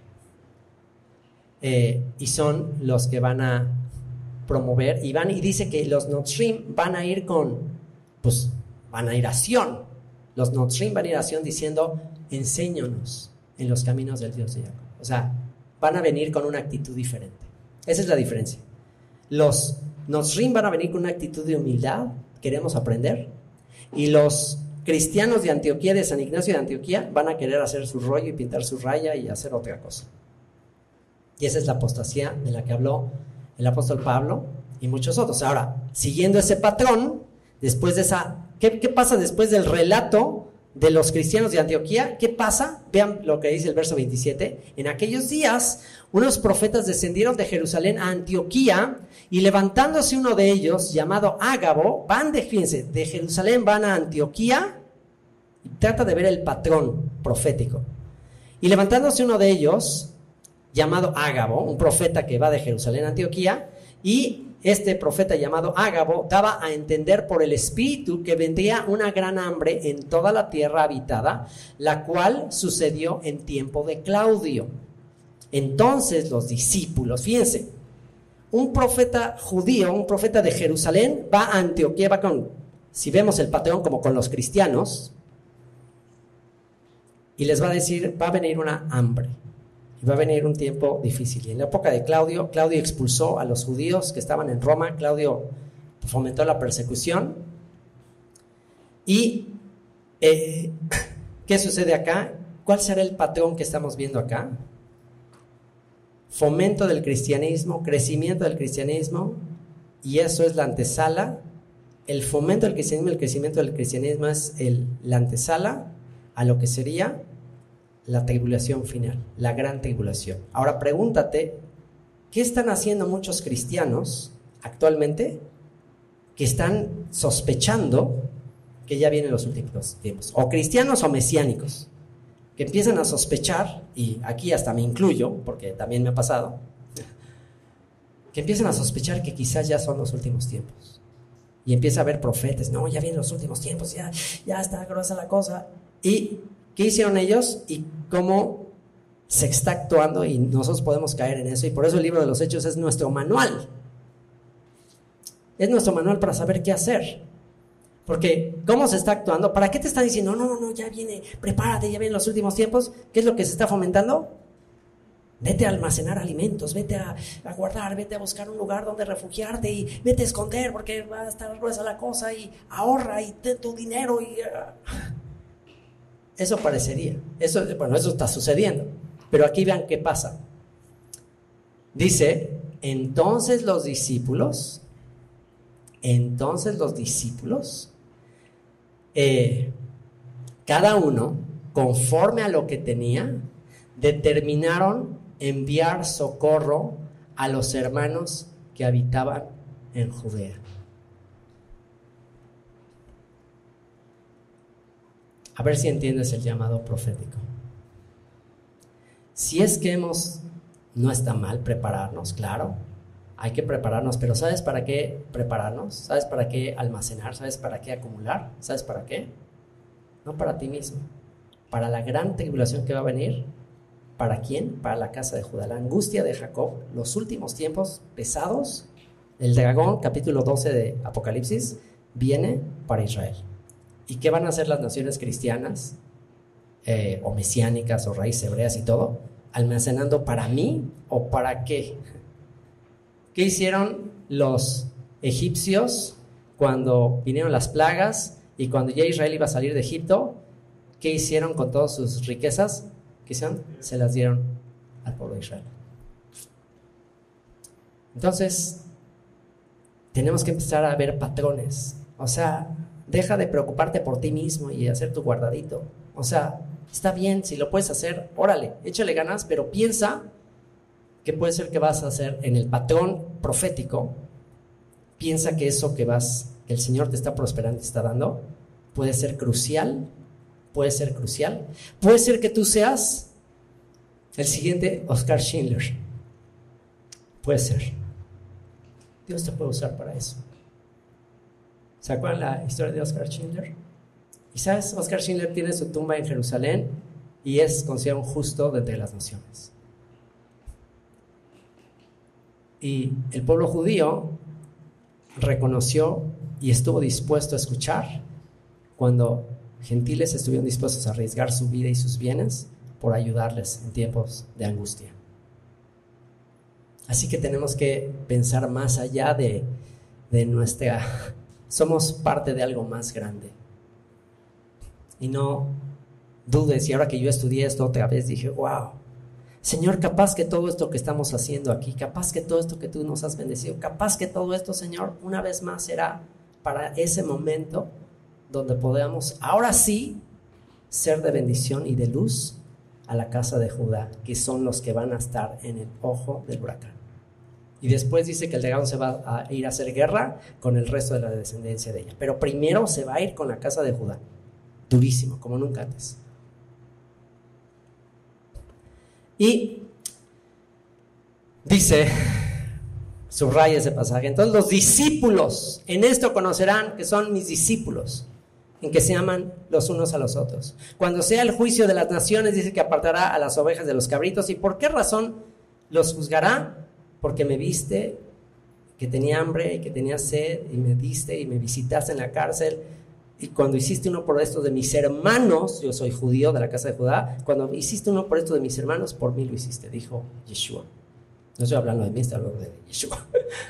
Y son los que van a promover, y dice que los Notzrim van a ir van a ir a Sión. Los Notzrim van a ir a Sión diciendo: enséñanos en los caminos del Dios de Jacob. O sea, van a venir con una actitud diferente. Esa es la diferencia. Los Notzrim van a venir con una actitud de humildad, queremos aprender, y los cristianos de Antioquía, de San Ignacio de Antioquía, van a querer hacer su rollo y pintar su raya y hacer otra cosa. Y esa es la apostasía de la que habló el apóstol Pablo y muchos otros. Ahora, siguiendo ese patrón, después de ¿qué pasa después del relato de los cristianos de Antioquía? ¿Qué pasa? Vean lo que dice el verso 27. En aquellos días, unos profetas descendieron de Jerusalén a Antioquía, y levantándose uno de ellos, llamado Ágabo, fíjense, de Jerusalén van a Antioquía, y trata de ver el patrón profético. Y levantándose uno de ellos, llamado Ágabo, un profeta que va de Jerusalén a Antioquía, y este profeta llamado Ágabo daba a entender por el Espíritu que vendría una gran hambre en toda la tierra habitada, la cual sucedió en tiempo de Claudio. Entonces los discípulos, fíjense, un profeta judío, un profeta de Jerusalén va a Antioquía, si vemos el patrón, como con los cristianos, y les va a decir: va a venir una hambre. Y va a venir un tiempo difícil. Y en la época de Claudio expulsó a los judíos que estaban en Roma. Claudio fomentó la persecución. ¿Y qué sucede acá? ¿Cuál será el patrón que estamos viendo acá? Fomento del cristianismo, crecimiento del cristianismo, y eso es la antesala. El fomento del cristianismo, el crecimiento del cristianismo es la antesala a lo que sería la tribulación final, la gran tribulación. Ahora pregúntate, ¿qué están haciendo muchos cristianos actualmente que están sospechando que ya vienen los últimos tiempos? O cristianos o mesiánicos, que empiezan a sospechar, y aquí hasta me incluyo, porque también me ha pasado, que empiezan a sospechar que quizás ya son los últimos tiempos. Y empieza a haber profetas, no, ya vienen los últimos tiempos, ya está gruesa la cosa. ¿Y qué hicieron ellos? Y cómo se está actuando, y nosotros podemos caer en eso. Y por eso el libro de los Hechos es nuestro manual. Es nuestro manual para saber qué hacer. Porque, ¿cómo se está actuando? ¿Para qué te están diciendo, no, ya viene, prepárate, ya vienen los últimos tiempos? ¿Qué es lo que se está fomentando? Vete a almacenar alimentos, vete a guardar, vete a buscar un lugar donde refugiarte y vete a esconder porque va a estar gruesa la cosa, y ahorra y ten tu dinero. Eso parecería. Eso está sucediendo. Pero aquí vean qué pasa. Dice, entonces los discípulos, cada uno, conforme a lo que tenía, determinaron enviar socorro a los hermanos que habitaban en Judea. A ver si entiendes el llamado profético. Si es que no está mal prepararnos, claro, hay que prepararnos, pero ¿sabes para qué prepararnos? ¿Sabes para qué almacenar? ¿Sabes para qué acumular? ¿Sabes para qué? No para ti mismo, para la gran tribulación que va a venir. ¿Para quién? Para la casa de Judá, la angustia de Jacob, los últimos tiempos pesados. El dragón, capítulo 12 de Apocalipsis, viene para Israel. ¿Y qué van a hacer las naciones cristianas, o mesiánicas, o raíces hebreas y todo? ¿Almacenando para mí o para qué? ¿Qué hicieron los egipcios cuando vinieron las plagas y cuando ya Israel iba a salir de Egipto? ¿Qué hicieron con todas sus riquezas? ¿Qué hicieron? Se las dieron al pueblo de Israel. Entonces, tenemos que empezar a ver patrones. O sea, deja de preocuparte por ti mismo y hacer tu guardadito. O sea, está bien, si lo puedes hacer, órale, échale ganas, pero piensa que puede ser que vas a hacer en el patrón profético. Piensa que eso que el Señor te está prosperando, te está dando, puede ser crucial. Puede ser crucial. Puede ser que tú seas el siguiente Oscar Schindler. Puede ser. Dios te puede usar para eso. ¿Se acuerdan la historia de Oscar Schindler? Y sabes, Oscar Schindler tiene su tumba en Jerusalén y es considerado un justo de entre las naciones. Y el pueblo judío reconoció y estuvo dispuesto a escuchar cuando gentiles estuvieron dispuestos a arriesgar su vida y sus bienes por ayudarles en tiempos de angustia. Así que tenemos que pensar más allá de nuestra... Somos parte de algo más grande. Y no dudes, y ahora que yo estudié esto otra vez, dije, wow, Señor, capaz que todo esto que estamos haciendo aquí, capaz que todo esto que tú nos has bendecido, capaz que todo esto, Señor, una vez más será para ese momento donde podamos, ahora sí, ser de bendición y de luz a la casa de Judá, que son los que van a estar en el ojo del huracán. Y después dice que el dragón se va a ir a hacer guerra con el resto de la descendencia de ella. Pero primero se va a ir con la casa de Judá. Durísimo, como nunca antes. Y dice, subraya ese pasaje, entonces los discípulos, en esto conocerán que son mis discípulos, en que se aman los unos a los otros. Cuando sea el juicio de las naciones, dice que apartará a las ovejas de los cabritos. ¿Y por qué razón los juzgará? Porque me viste que tenía hambre y que tenía sed, y me diste y me visitaste en la cárcel. Y cuando hiciste uno por esto de mis hermanos, yo soy judío de la casa de Judá, cuando hiciste uno por esto de mis hermanos, por mí lo hiciste, dijo Yeshua. No estoy hablando de mí, estoy hablando de Yeshua.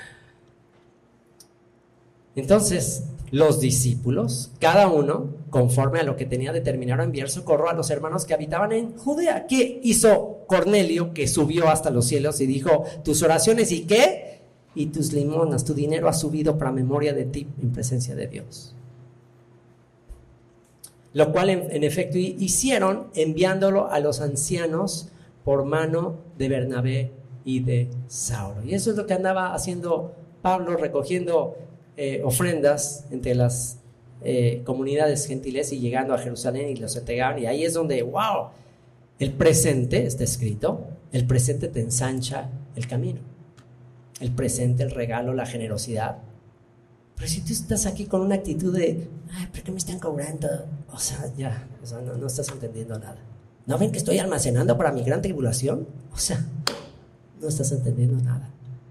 Entonces, los discípulos, cada uno, conforme a lo que tenía, determinaron enviar socorro a los hermanos que habitaban en Judea. ¿Qué hizo Cornelio, que subió hasta los cielos y dijo, tus oraciones y qué? Y tus limonas, tu dinero ha subido para memoria de ti en presencia de Dios? Lo cual en efecto hicieron, enviándolo a los ancianos por mano de Bernabé y de Saulo. Y eso es lo que andaba haciendo Pablo, recogiendo ofrendas entre las comunidades gentiles y llegando a Jerusalén, y los entregaban. Y ahí es donde, wow, el presente, está escrito, el presente te ensancha el camino. El presente, el regalo, la generosidad. Pero si tú estás aquí con una actitud de, ay, ¿por qué me están cobrando? O sea, ya, no estás entendiendo nada. ¿No ven que estoy almacenando para mi gran tribulación? O sea, no estás entendiendo nada.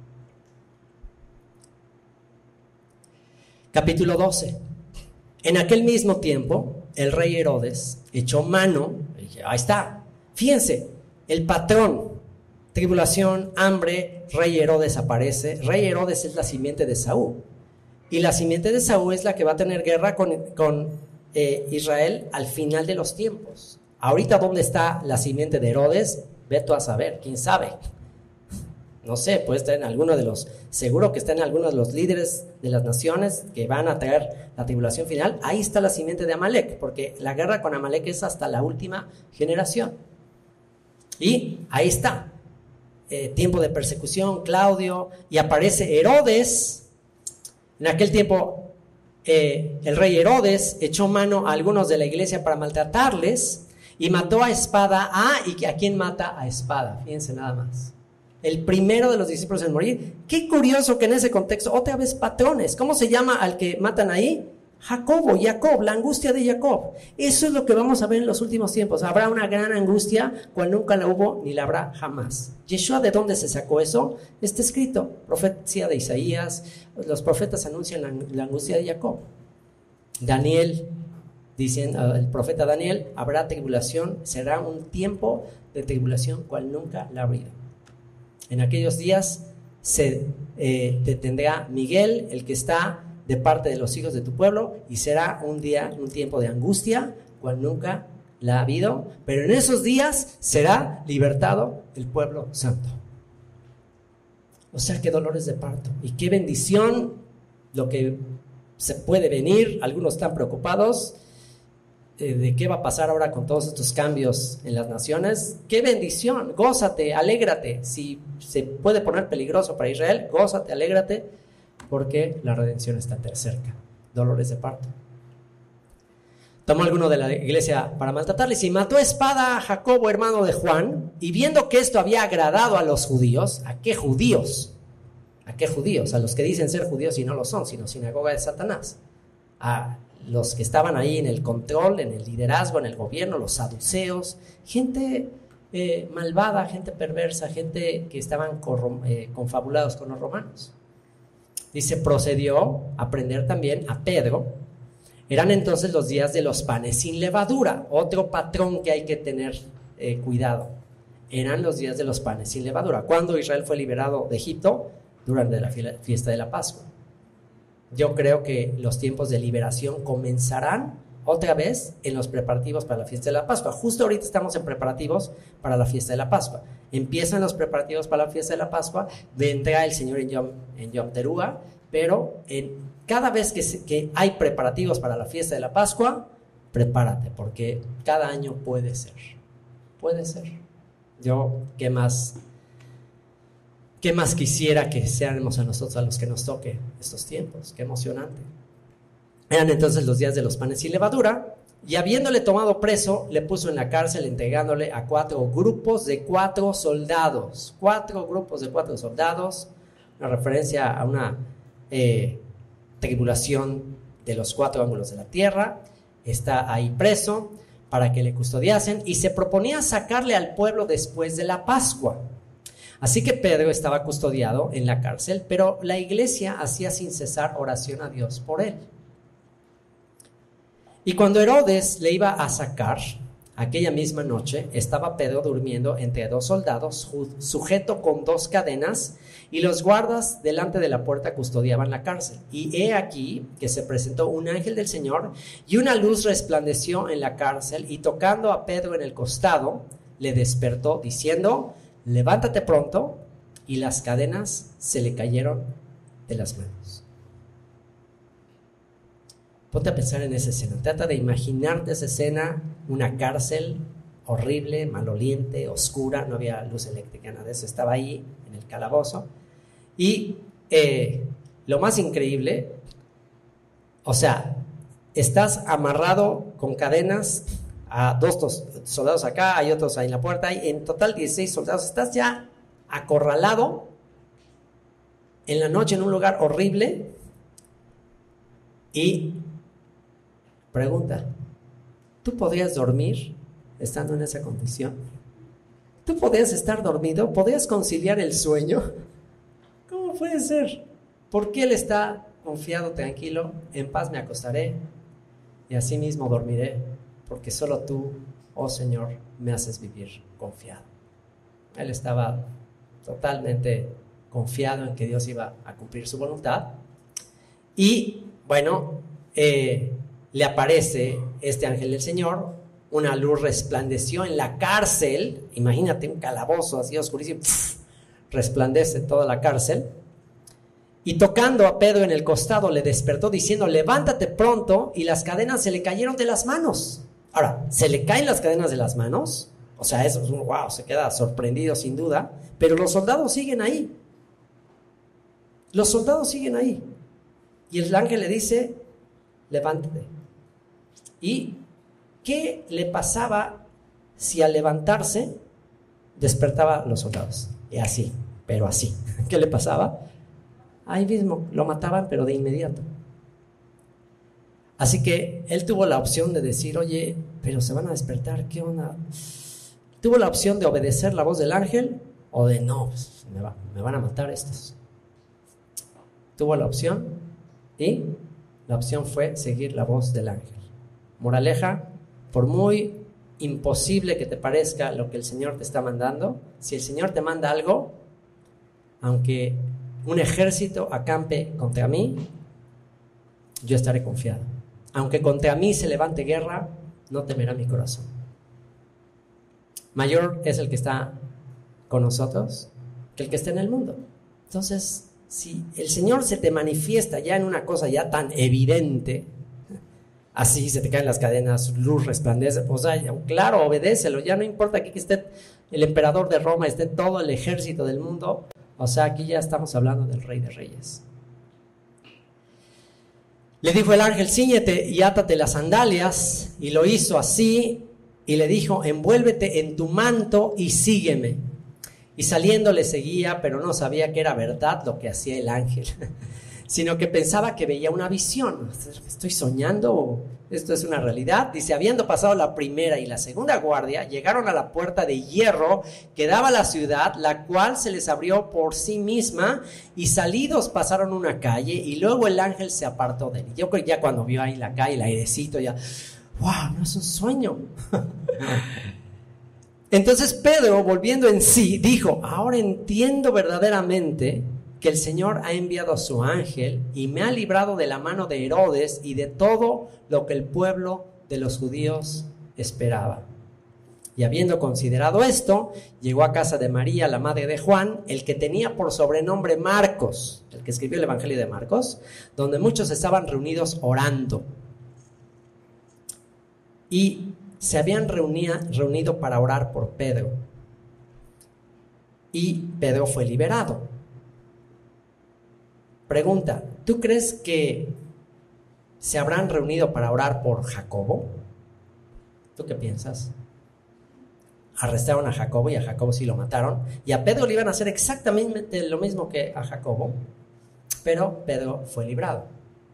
Capítulo 12. En aquel mismo tiempo, el rey Herodes echó mano, y dije, ahí está, fíjense, el patrón, tribulación, hambre, rey Herodes aparece. Rey Herodes es la simiente de Saúl, y la simiente de Saúl es la que va a tener guerra con Israel al final de los tiempos. Ahorita, ¿dónde está la simiente de Herodes? Vete a saber, quién sabe. No sé, puede estar en alguno de los, seguro que está en algunos de los líderes de las naciones que van a traer la tribulación final. Ahí está la simiente de Amalek, porque la guerra con Amalek es hasta la última generación. Y ahí está, tiempo de persecución, Claudio, y aparece Herodes. En aquel tiempo, el rey Herodes echó mano a algunos de la iglesia para maltratarles y mató a espada. ¿Y a quién mata a espada? Fíjense nada más. El primero de los discípulos en morir. Qué curioso que en ese contexto, otra vez patrones. ¿Cómo se llama al que matan ahí? Jacob, la angustia de Jacob. Eso es lo que vamos a ver en los últimos tiempos. Habrá una gran angustia cual nunca la hubo ni la habrá jamás. Yeshua, ¿de dónde se sacó eso? Está escrito, profecía de Isaías. Los profetas anuncian la angustia de Jacob. Daniel, dicen el profeta Daniel, habrá tribulación, será un tiempo de tribulación cual nunca la ha habido. En aquellos días se detendrá Miguel, el que está de parte de los hijos de tu pueblo, y será un tiempo de angustia, cual nunca la ha habido, pero en esos días será libertado el pueblo santo. O sea, qué dolores de parto, y qué bendición lo que se puede venir. Algunos están preocupados de qué va a pasar ahora con todos estos cambios en las naciones. ¡Qué bendición! Gózate, alégrate. Si se puede poner peligroso para Israel, gózate, alégrate, porque la redención está cerca. Dolores de parto. Tomó alguno de la iglesia para maltratarles y mató a espada a Jacobo, hermano de Juan, y viendo que esto había agradado a los judíos. ¿A qué judíos? ¿A qué judíos? A los que dicen ser judíos y no lo son, sino sinagoga de Satanás. A los que estaban ahí en el control, en el liderazgo, en el gobierno, los saduceos, gente malvada, gente perversa, gente que estaban confabulados con los romanos. Dice, procedió a prender también a Pedro. Eran entonces los días de los panes sin levadura, otro patrón que hay que tener cuidado. Eran los días de los panes sin levadura. Cuando Israel fue liberado de Egipto, durante la fiesta de la Pascua. Yo creo que los tiempos de liberación comenzarán otra vez en los preparativos para la fiesta de la Pascua. Justo ahorita estamos en preparativos para la fiesta de la Pascua. Empiezan los preparativos para la fiesta de la Pascua, vendrá el Señor en Yom Teruah, pero cada vez que hay preparativos para la fiesta de la Pascua, prepárate, porque cada año puede ser. Puede ser. Yo, ¿qué más quisiera que seamos a nosotros a los que nos toque estos tiempos? Qué emocionante. Eran entonces los días de los panes sin levadura, y habiéndole tomado preso, le puso en la cárcel, entregándole a 4 grupos de 4 soldados. 4 grupos de 4 soldados, una referencia a una tribulación de los 4 ángulos de la tierra. Está ahí preso para que le custodiasen, y se proponía sacarle al pueblo después de la Pascua. Así que Pedro estaba custodiado en la cárcel, pero la iglesia hacía sin cesar oración a Dios por él. Y cuando Herodes le iba a sacar, aquella misma noche estaba Pedro durmiendo entre 2 soldados, sujeto con 2 cadenas, y los guardas delante de la puerta custodiaban la cárcel. Y he aquí que se presentó un ángel del Señor, y una luz resplandeció en la cárcel, y tocando a Pedro en el costado, le despertó, diciendo: levántate pronto, y las cadenas se le cayeron de las manos. Ponte a pensar en esa escena. Trata de imaginarte esa escena, una cárcel horrible, maloliente, oscura, no había luz eléctrica, nada de eso. Estaba ahí en el calabozo. Y lo más increíble, o sea, estás amarrado con cadenas a dos soldados acá, hay otros ahí en la puerta, hay en total 16 soldados. Estás ya acorralado en la noche en un lugar horrible. Y pregunta, ¿tú podrías dormir estando en esa condición? ¿Tú podrías estar dormido? ¿Podrías conciliar el sueño? ¿Cómo puede ser? Porque él está confiado, tranquilo, en paz me acostaré y así mismo dormiré, porque solo tú, oh Señor, me haces vivir confiado. Él estaba totalmente confiado en que Dios iba a cumplir su voluntad. Y bueno, le aparece este ángel del Señor, una luz resplandeció en la cárcel, imagínate un calabozo así oscurísimo, resplandece toda la cárcel, y tocando a Pedro en el costado le despertó diciendo, levántate pronto, y las cadenas se le cayeron de las manos. Ahora, ¿se le caen las cadenas de las manos? O sea, eso es un wow, se queda sorprendido sin duda, pero los soldados siguen ahí. Los soldados siguen ahí. Y el ángel le dice, levántate. ¿Y qué le pasaba si al levantarse despertaba a los soldados? Y así, pero así. ¿Qué le pasaba? Ahí mismo lo mataban, pero de inmediato. Así que él tuvo la opción de decir, oye, pero se van a despertar, ¿qué onda? Tuvo la opción de obedecer la voz del ángel o de no, pues, me van a matar estos. Tuvo la opción y la opción fue seguir la voz del ángel. Moraleja, por muy imposible que te parezca lo que el Señor te está mandando, si el Señor te manda algo, aunque un ejército acampe contra mí, yo estaré confiado. Aunque contra mí se levante guerra, no temerá mi corazón. Mayor es el que está con nosotros que el que está en el mundo. Entonces, si el Señor se te manifiesta ya en una cosa ya tan evidente, así se te caen las cadenas, luz resplandece, o sea, claro, obedécelo, ya no importa aquí que esté el emperador de Roma, esté todo el ejército del mundo, o sea, aquí ya estamos hablando del Rey de Reyes. Le dijo el ángel, cíñete y átate las sandalias, y lo hizo así, y le dijo, envuélvete en tu manto y sígueme. Y saliendo le seguía, pero no sabía que era verdad lo que hacía el ángel, sino que pensaba que veía una visión. ¿Estoy soñando o esto es una realidad? Dice, habiendo pasado la primera y la segunda guardia, llegaron a la puerta de hierro que daba a la ciudad, la cual se les abrió por sí misma, y salidos pasaron una calle, y luego el ángel se apartó de él. Yo creo que ya cuando vio ahí la calle, el airecito, ya, ¡wow! No es un sueño. Entonces Pedro, volviendo en sí, dijo, ahora entiendo verdaderamente que el Señor ha enviado a su ángel y me ha librado de la mano de Herodes y de todo lo que el pueblo de los judíos esperaba. Y habiendo considerado esto, llegó a casa de María, la madre de Juan, el que tenía por sobrenombre Marcos, el que escribió el Evangelio de Marcos, donde muchos estaban reunidos orando. Y se habían reunido para orar por Pedro. Y Pedro fue liberado. Pregunta, ¿tú crees que se habrán reunido para orar por Jacobo? ¿Tú qué piensas? Arrestaron a Jacobo y a Jacobo sí lo mataron. Y a Pedro le iban a hacer exactamente lo mismo que a Jacobo. Pero Pedro fue librado.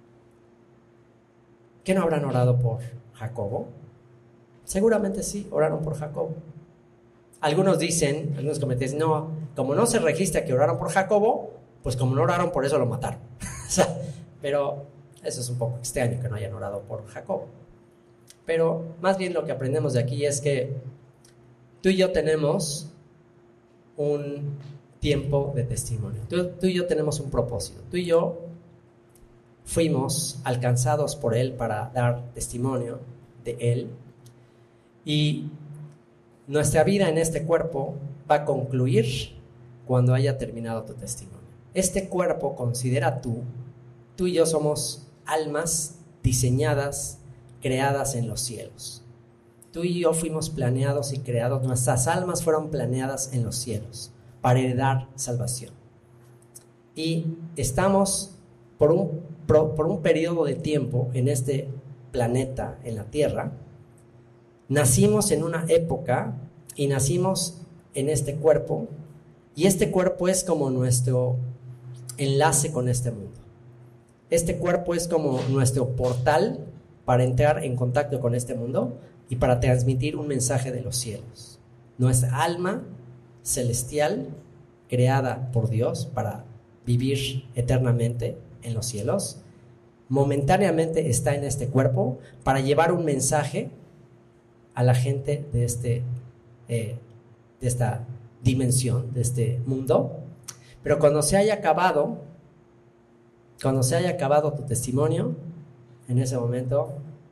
¿Qué no habrán orado por Jacobo? Seguramente sí, oraron por Jacobo. Algunos dicen, algunos comentarios, no, como no se registra que oraron por Jacobo, pues como no oraron por eso lo mataron. O sea, pero eso es un poco extraño que no hayan orado por Jacobo. Pero más bien lo que aprendemos de aquí es que tú y yo tenemos un tiempo de testimonio. Tú y yo tenemos un propósito. Tú y yo fuimos alcanzados por Él para dar testimonio de Él. Y nuestra vida en este cuerpo va a concluir cuando haya terminado tu testimonio. Este cuerpo, considera tú y yo somos almas diseñadas, creadas en los cielos. Tú y yo fuimos planeados y creados, nuestras almas fueron planeadas en los cielos para heredar salvación. Y estamos por un periodo de tiempo en este planeta, en la Tierra. Nacimos en una época y nacimos en este cuerpo, y este cuerpo es como nuestro enlace con este mundo. Este cuerpo es como nuestro portal para entrar en contacto con este mundo y para transmitir un mensaje de los cielos. Nuestra alma celestial, creada por Dios para vivir eternamente en los cielos, momentáneamente está en este cuerpo para llevar un mensaje a la gente de esta dimensión, de este mundo. Pero cuando se haya acabado tu testimonio, en ese momento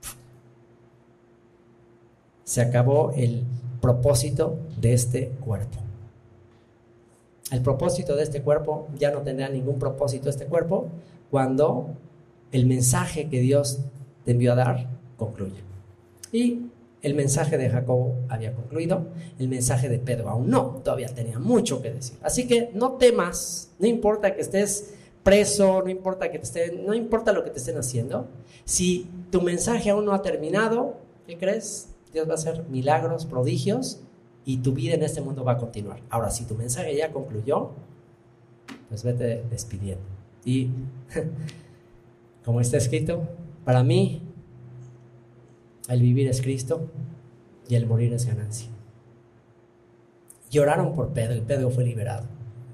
se acabó el propósito de este cuerpo. El propósito de este cuerpo ya no tendrá ningún propósito este cuerpo cuando el mensaje que Dios te envió a dar concluya. Y el mensaje de Jacobo había concluido, el mensaje de Pedro aún no, todavía tenía mucho que decir. Así que no temas, no importa que estés preso, no importa lo que te estén haciendo. Si tu mensaje aún no ha terminado, ¿qué crees? Dios va a hacer milagros, prodigios, y tu vida en este mundo va a continuar. Ahora, si tu mensaje ya concluyó, pues vete despidiendo. Y como está escrito, para mí el vivir es Cristo y el morir es ganancia. Lloraron por Pedro y Pedro fue liberado.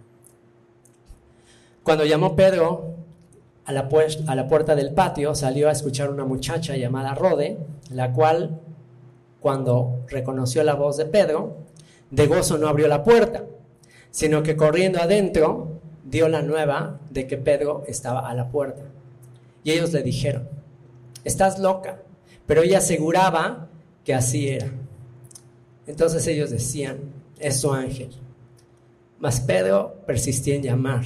Cuando llamó Pedro a la puerta del patio, salió a escuchar una muchacha llamada Rode, la cual, cuando reconoció la voz de Pedro, de gozo no abrió la puerta, sino que corriendo adentro dio la nueva de que Pedro estaba a la puerta. Y ellos le dijeron: estás loca. Pero ella aseguraba que así era. Entonces ellos decían: es su ángel. Mas Pedro persistía en llamar.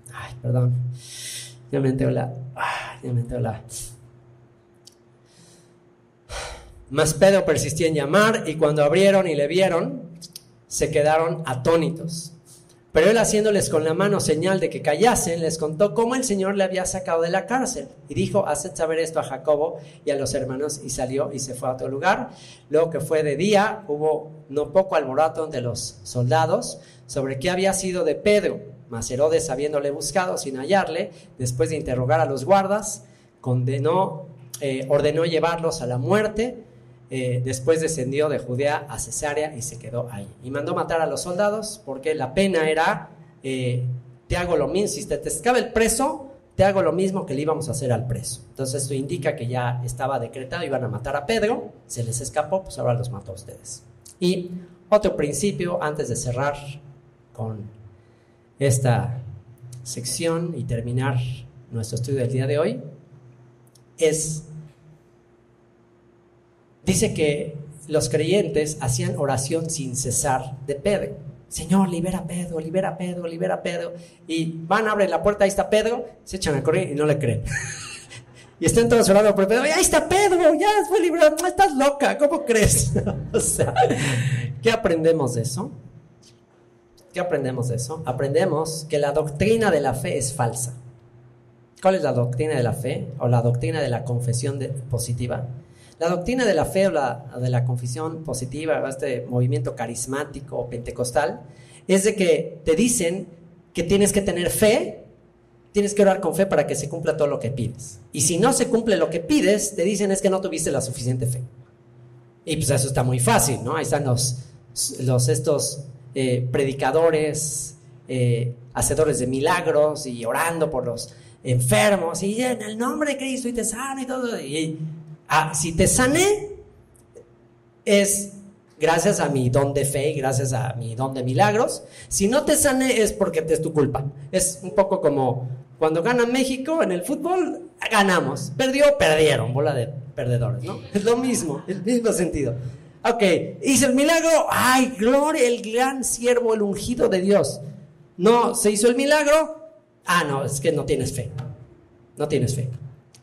Mas Pedro persistía en llamar, y cuando abrieron y le vieron, se quedaron atónitos. Pero él, haciéndoles con la mano señal de que callasen, les contó cómo el Señor le había sacado de la cárcel. Y dijo: haced saber esto a Jacobo y a los hermanos. Y salió y se fue a otro lugar. Luego que fue de día, hubo no poco alboroto entre los soldados sobre qué había sido de Pedro. Mas Herodes, habiéndole buscado sin hallarle, después de interrogar a los guardas, ordenó llevarlos a la muerte. Después descendió de Judea a Cesarea y se quedó ahí. Y mandó matar a los soldados, porque la pena era: te hago lo mismo, si te escapa el preso, te hago lo mismo que le íbamos a hacer al preso. Entonces esto indica que ya estaba decretado, iban a matar a Pedro, se les escapó, pues ahora los mató a ustedes. Y otro principio, antes de cerrar con esta sección y terminar nuestro estudio del día de hoy, dice que los creyentes hacían oración sin cesar de Pedro. Señor, libera a Pedro, libera a Pedro, libera a Pedro. Y van, abren la puerta, ahí está Pedro, se echan a correr y no le creen. Y están todos orando por Pedro. ¡Ahí está Pedro! ¡Ya fue liberado! ¡No, estás loca! ¿Cómo crees? O sea, ¿qué aprendemos de eso? ¿Qué aprendemos de eso? Aprendemos que la doctrina de la fe es falsa. ¿Cuál es la doctrina de la fe? O la doctrina de la confesión positiva. La doctrina de la fe o de la confesión positiva, este movimiento carismático o pentecostal, es de que te dicen que tienes que tener fe, tienes que orar con fe para que se cumpla todo lo que pides. Y si no se cumple lo que pides, te dicen es que no tuviste la suficiente fe. Y pues eso está muy fácil, ¿no? Ahí están estos predicadores, hacedores de milagros y orando por los enfermos y en el nombre de Cristo y te sano y todo. Si te sané es gracias a mi don de fe y gracias a mi don de milagros. Si no te sané es porque es tu culpa. Es un poco como cuando gana México en el fútbol, ganamos. Perdieron, bola de perdedores, ¿no? Es lo mismo, el mismo sentido. Ok, hice el milagro, ¡ay, gloria! El gran siervo, el ungido de Dios. No, se hizo el milagro, no, es que no tienes fe. No tienes fe.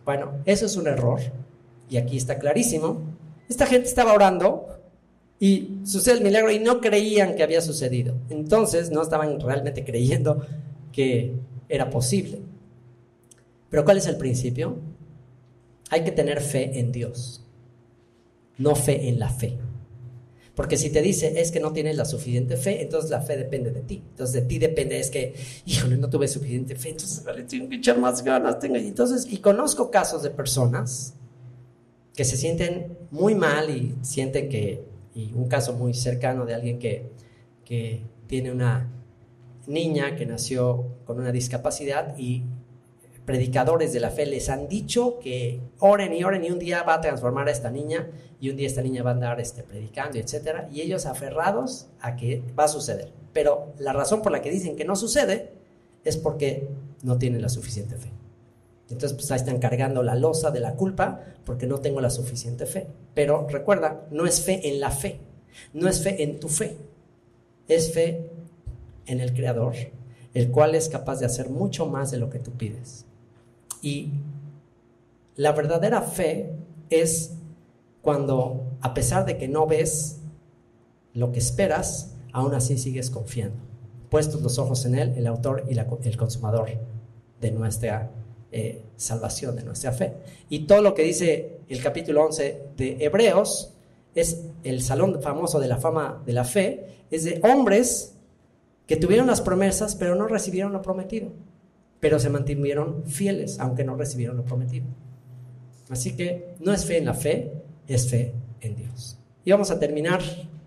Bueno, eso es un error, y aquí está clarísimo. Esta gente estaba orando y sucede el milagro y no creían que había sucedido. Entonces no estaban realmente creyendo que era posible. Pero ¿cuál es el principio? Hay que tener fe en Dios, no fe en la fe. Porque si te dice, es que no tienes la suficiente fe, entonces la fe depende de ti. Entonces de ti depende, es que, híjole, no tuve suficiente fe, entonces vale, tengo que echar más ganas. Y conozco casos de personas que se sienten muy mal y sienten que, y un caso muy cercano de alguien que tiene una niña que nació con una discapacidad y predicadores de la fe les han dicho que oren y un día va a transformar a esta niña y un día esta niña va a andar predicando, etcétera, y ellos aferrados a que va a suceder. Pero la razón por la que dicen que no sucede es porque no tienen la suficiente fe. Entonces pues ahí están cargando la losa de la culpa porque no tengo la suficiente fe. Pero recuerda, no es fe en la fe, no es fe en tu fe, es fe en el Creador, el cual es capaz de hacer mucho más de lo que tú pides. Y la verdadera fe es cuando, a pesar de que no ves lo que esperas, aún así sigues confiando, puestos los ojos en Él, el autor y el consumador de nuestra salvación, de nuestra fe. Y todo lo que dice el capítulo 11 de Hebreos es el salón famoso de la fama de la fe, es de hombres que tuvieron las promesas pero no recibieron lo prometido, pero se mantuvieron fieles aunque no recibieron lo prometido. Así que no es fe en la fe, es fe en Dios. Y vamos a terminar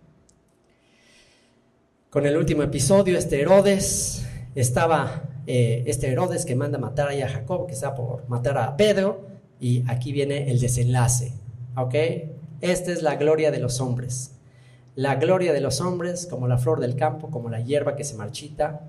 con el último episodio. Herodes que manda matar a Jacob, que está por matar a Pedro, y aquí viene el desenlace, ¿ok? Esta es la gloria de los hombres. La gloria de los hombres, como la flor del campo, como la hierba que se marchita,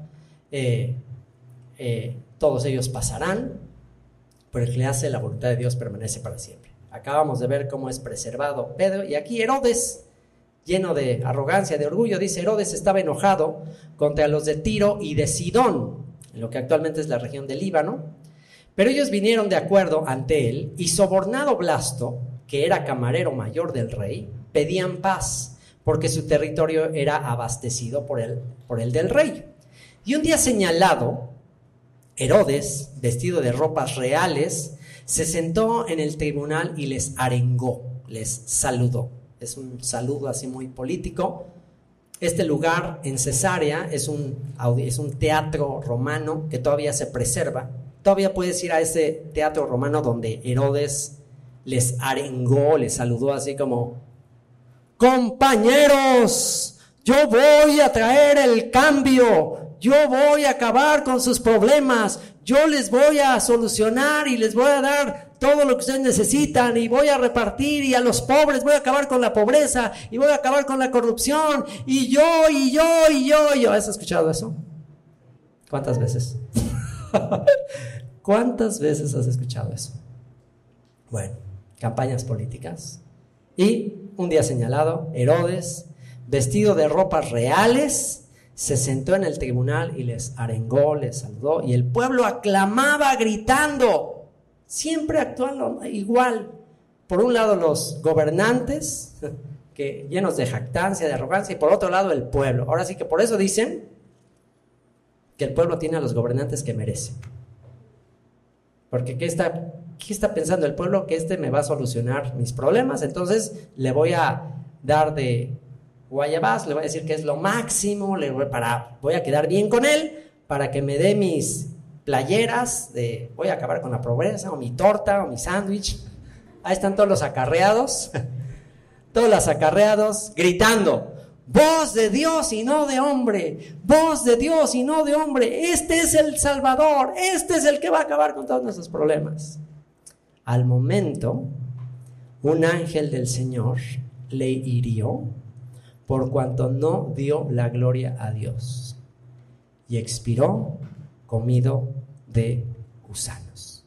todos ellos pasarán, pero el que hace la voluntad de Dios permanece para siempre. Acabamos de ver cómo es preservado Pedro, y aquí Herodes, lleno de arrogancia, de orgullo, dice: Herodes estaba enojado contra los de Tiro y de Sidón, en lo que actualmente es la región del Líbano, pero ellos vinieron de acuerdo ante él, y sobornado Blasto, que era camarero mayor del rey, pedían paz, porque su territorio era abastecido por el del rey. Y un día señalado, Herodes, vestido de ropas reales, se sentó en el tribunal y les arengó, les saludó. Es un saludo así muy político. Este lugar en Cesarea es un teatro romano que todavía se preserva. Todavía puedes ir a ese teatro romano donde Herodes les arengó, les saludó así como: compañeros, yo voy a traer el cambio, yo voy a acabar con sus problemas, yo les voy a solucionar y les voy a dar todo lo que ustedes necesitan, y voy a repartir, y a los pobres voy a acabar con la pobreza, y voy a acabar con la corrupción, y yo. ¿Has escuchado eso? ¿Cuántas veces? ¿Cuántas veces has escuchado eso? Bueno, campañas políticas. Y un día señalado, Herodes, vestido de ropas reales, se sentó en el tribunal y les arengó, les saludó, y el pueblo aclamaba gritando, siempre actuando igual. Por un lado los gobernantes, que llenos de jactancia, de arrogancia, y por otro lado el pueblo. Ahora sí que por eso dicen que el pueblo tiene a los gobernantes que merece. Porque ¿qué está pensando el pueblo? Que me va a solucionar mis problemas, entonces le voy a dar de guayabas, le voy a decir que es lo máximo, voy a quedar bien con él, para que me dé mis playeras, voy a acabar con la pobreza, o mi torta, o mi sándwich. Ahí están todos los acarreados, gritando: voz de Dios y no de hombre, voz de Dios y no de hombre, este es el Salvador, este es el que va a acabar con todos nuestros problemas. Al momento, un ángel del Señor le hirió por cuanto no dio la gloria a Dios, y expiró comido de gusanos.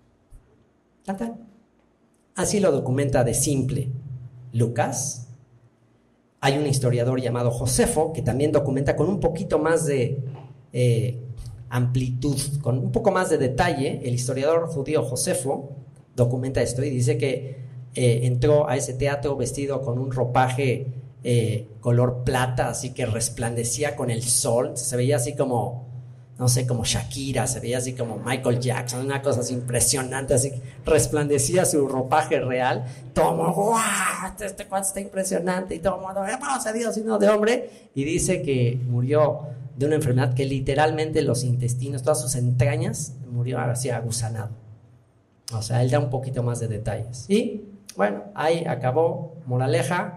Así lo documenta de simple Lucas. Hay un historiador llamado Josefo que también documenta con un poquito más de amplitud, con un poco más de detalle. El historiador judío Josefo documenta esto y dice que entró a ese teatro vestido con un ropaje color plata, así que resplandecía con el sol, se veía así como, no sé, como Shakira, se veía así como Michael Jackson, una cosa así impresionante, así resplandecía su ropaje real. Todo el mundo, ¡guau! Este cuadro está impresionante, y todo el mundo, vamos a Dios, sino de hombre. Y dice que murió de una enfermedad que literalmente los intestinos, todas sus entrañas, murió así agusanado. O sea, él da un poquito más de detalles. Y bueno, ahí acabó. Moraleja: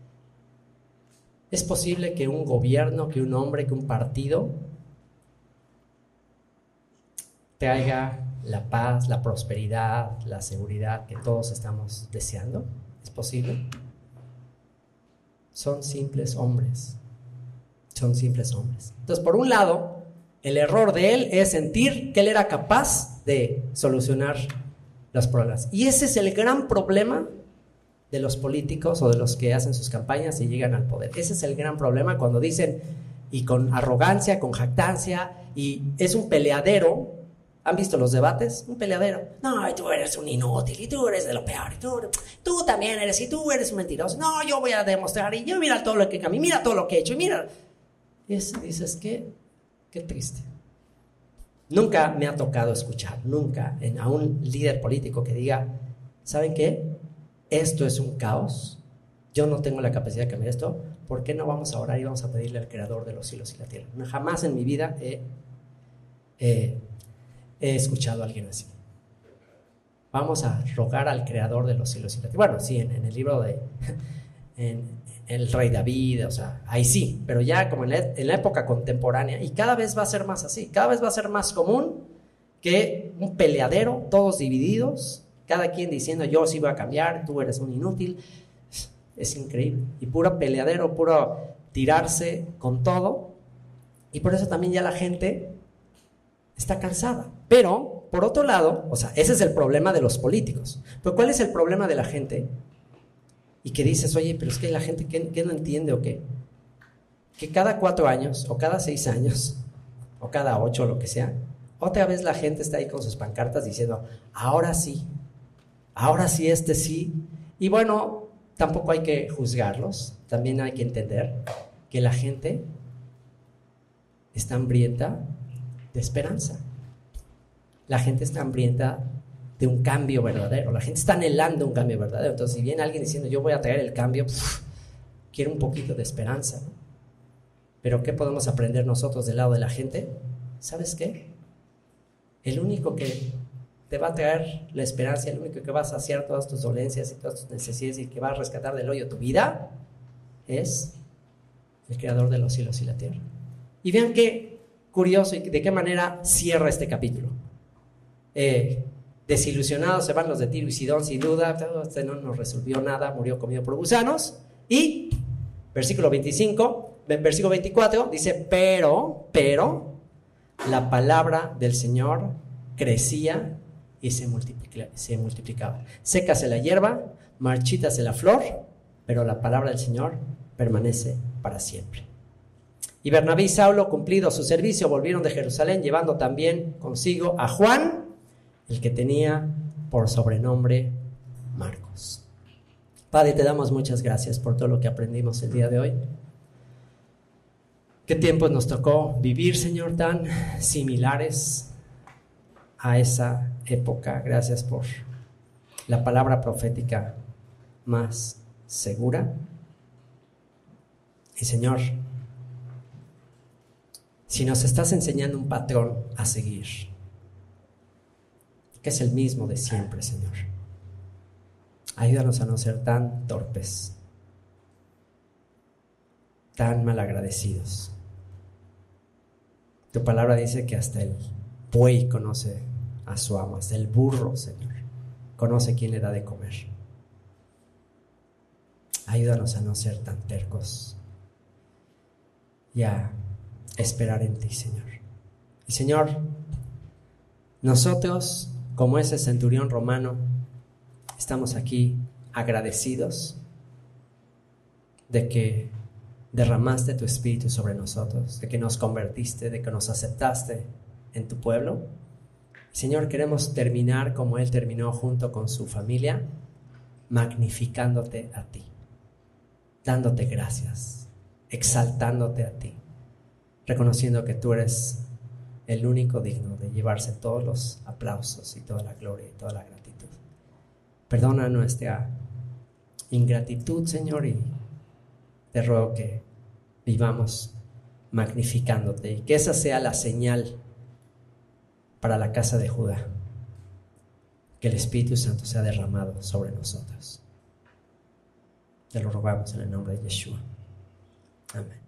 es posible que un gobierno, que un hombre, que un partido traiga la paz, la prosperidad, la seguridad que todos estamos deseando. ¿Es posible? Son simples hombres. Son simples hombres. Entonces, por un lado, el error de él es sentir que él era capaz de solucionar los problemas. Y ese es el gran problema de los políticos o de los que hacen sus campañas y llegan al poder. Ese es el gran problema cuando dicen, y con arrogancia, con jactancia, y es un peleadero. ¿Han visto los debates? Un peleadero. No, tú eres un inútil, y tú eres de lo peor, y tú también eres, y tú eres un mentiroso. No, yo voy a demostrar, y yo mira todo lo que cambié, mira todo lo que he hecho, y mira. Y dices, qué triste. Nunca me ha tocado escuchar, nunca, a un líder político que diga, ¿saben qué? Esto es un caos, yo no tengo la capacidad de cambiar esto, ¿por qué no vamos a orar y vamos a pedirle al creador de los cielos y la tierra? Jamás en mi vida he escuchado a alguien así. Vamos a rogar al creador de los cielos y la tierra. Bueno, sí, en el libro de en el rey David, o sea, ahí sí, pero ya como en la época contemporánea, y cada vez va a ser más así, cada vez va a ser más común que un peleadero, todos divididos, cada quien diciendo yo sí voy a cambiar, tú eres un inútil. Es increíble, y puro peleadero, puro tirarse con todo, y por eso también ya la gente está cansada. Pero, por otro lado, o sea, ese es el problema de los políticos. Pero ¿cuál es el problema de la gente? Y que dices, oye, pero es que la gente, ¿qué no entiende o qué? Que cada 4 años, o cada 6 años, o cada 8, o lo que sea, otra vez la gente está ahí con sus pancartas diciendo, ahora sí, sí. Y bueno, tampoco hay que juzgarlos, también hay que entender que la gente está hambrienta de esperanza. La gente está hambrienta de un cambio verdadero. La gente está anhelando un cambio verdadero. Entonces, si viene alguien diciendo yo voy a traer el cambio, quiere un poquito de esperanza, ¿no? Pero ¿qué podemos aprender nosotros del lado de la gente? ¿Sabes qué? El único que te va a traer la esperanza, el único que va a saciar todas tus dolencias y todas tus necesidades y que va a rescatar del hoyo tu vida es el creador de los cielos y la tierra. Y vean qué curioso y de qué manera cierra este capítulo. Desilusionados se van los de Tiro y Sidón, sin duda, este no nos resolvió nada, murió comido por gusanos. Y versículo 24 dice, pero la palabra del Señor crecía y se multiplicaba. Sécase la hierba, marchítase la flor, pero la palabra del Señor permanece para siempre. Y Bernabé y Saulo, cumplido su servicio, volvieron de Jerusalén, llevando también consigo a Juan, el que tenía por sobrenombre Marcos. Padre, te damos muchas gracias por todo lo que aprendimos el día de hoy. Qué tiempos nos tocó vivir, Señor, tan similares a esa época. Gracias por la palabra profética más segura. Y Señor, si nos estás enseñando un patrón a seguir, que es el mismo de siempre, Señor, ayúdanos a no ser tan torpes, tan malagradecidos. Tu palabra dice que hasta el buey conoce a su amo, hasta el burro, Señor, conoce quién le da de comer. Ayúdanos a no ser tan tercos y a esperar en ti, Señor. Y Señor, nosotros, como ese centurión romano, estamos aquí agradecidos de que derramaste tu espíritu sobre nosotros, de que nos convertiste, de que nos aceptaste en tu pueblo Señor, queremos terminar como Él terminó junto con su familia, magnificándote a ti, dándote gracias, exaltándote a ti, reconociendo que tú eres el único digno de llevarse todos los aplausos y toda la gloria y toda la gratitud. Perdona nuestra ingratitud, Señor, y te ruego que vivamos magnificándote y que esa sea la señal para la casa de Judá, que el Espíritu Santo sea derramado sobre nosotros. Te lo rogamos en el nombre de Yeshua. Amén.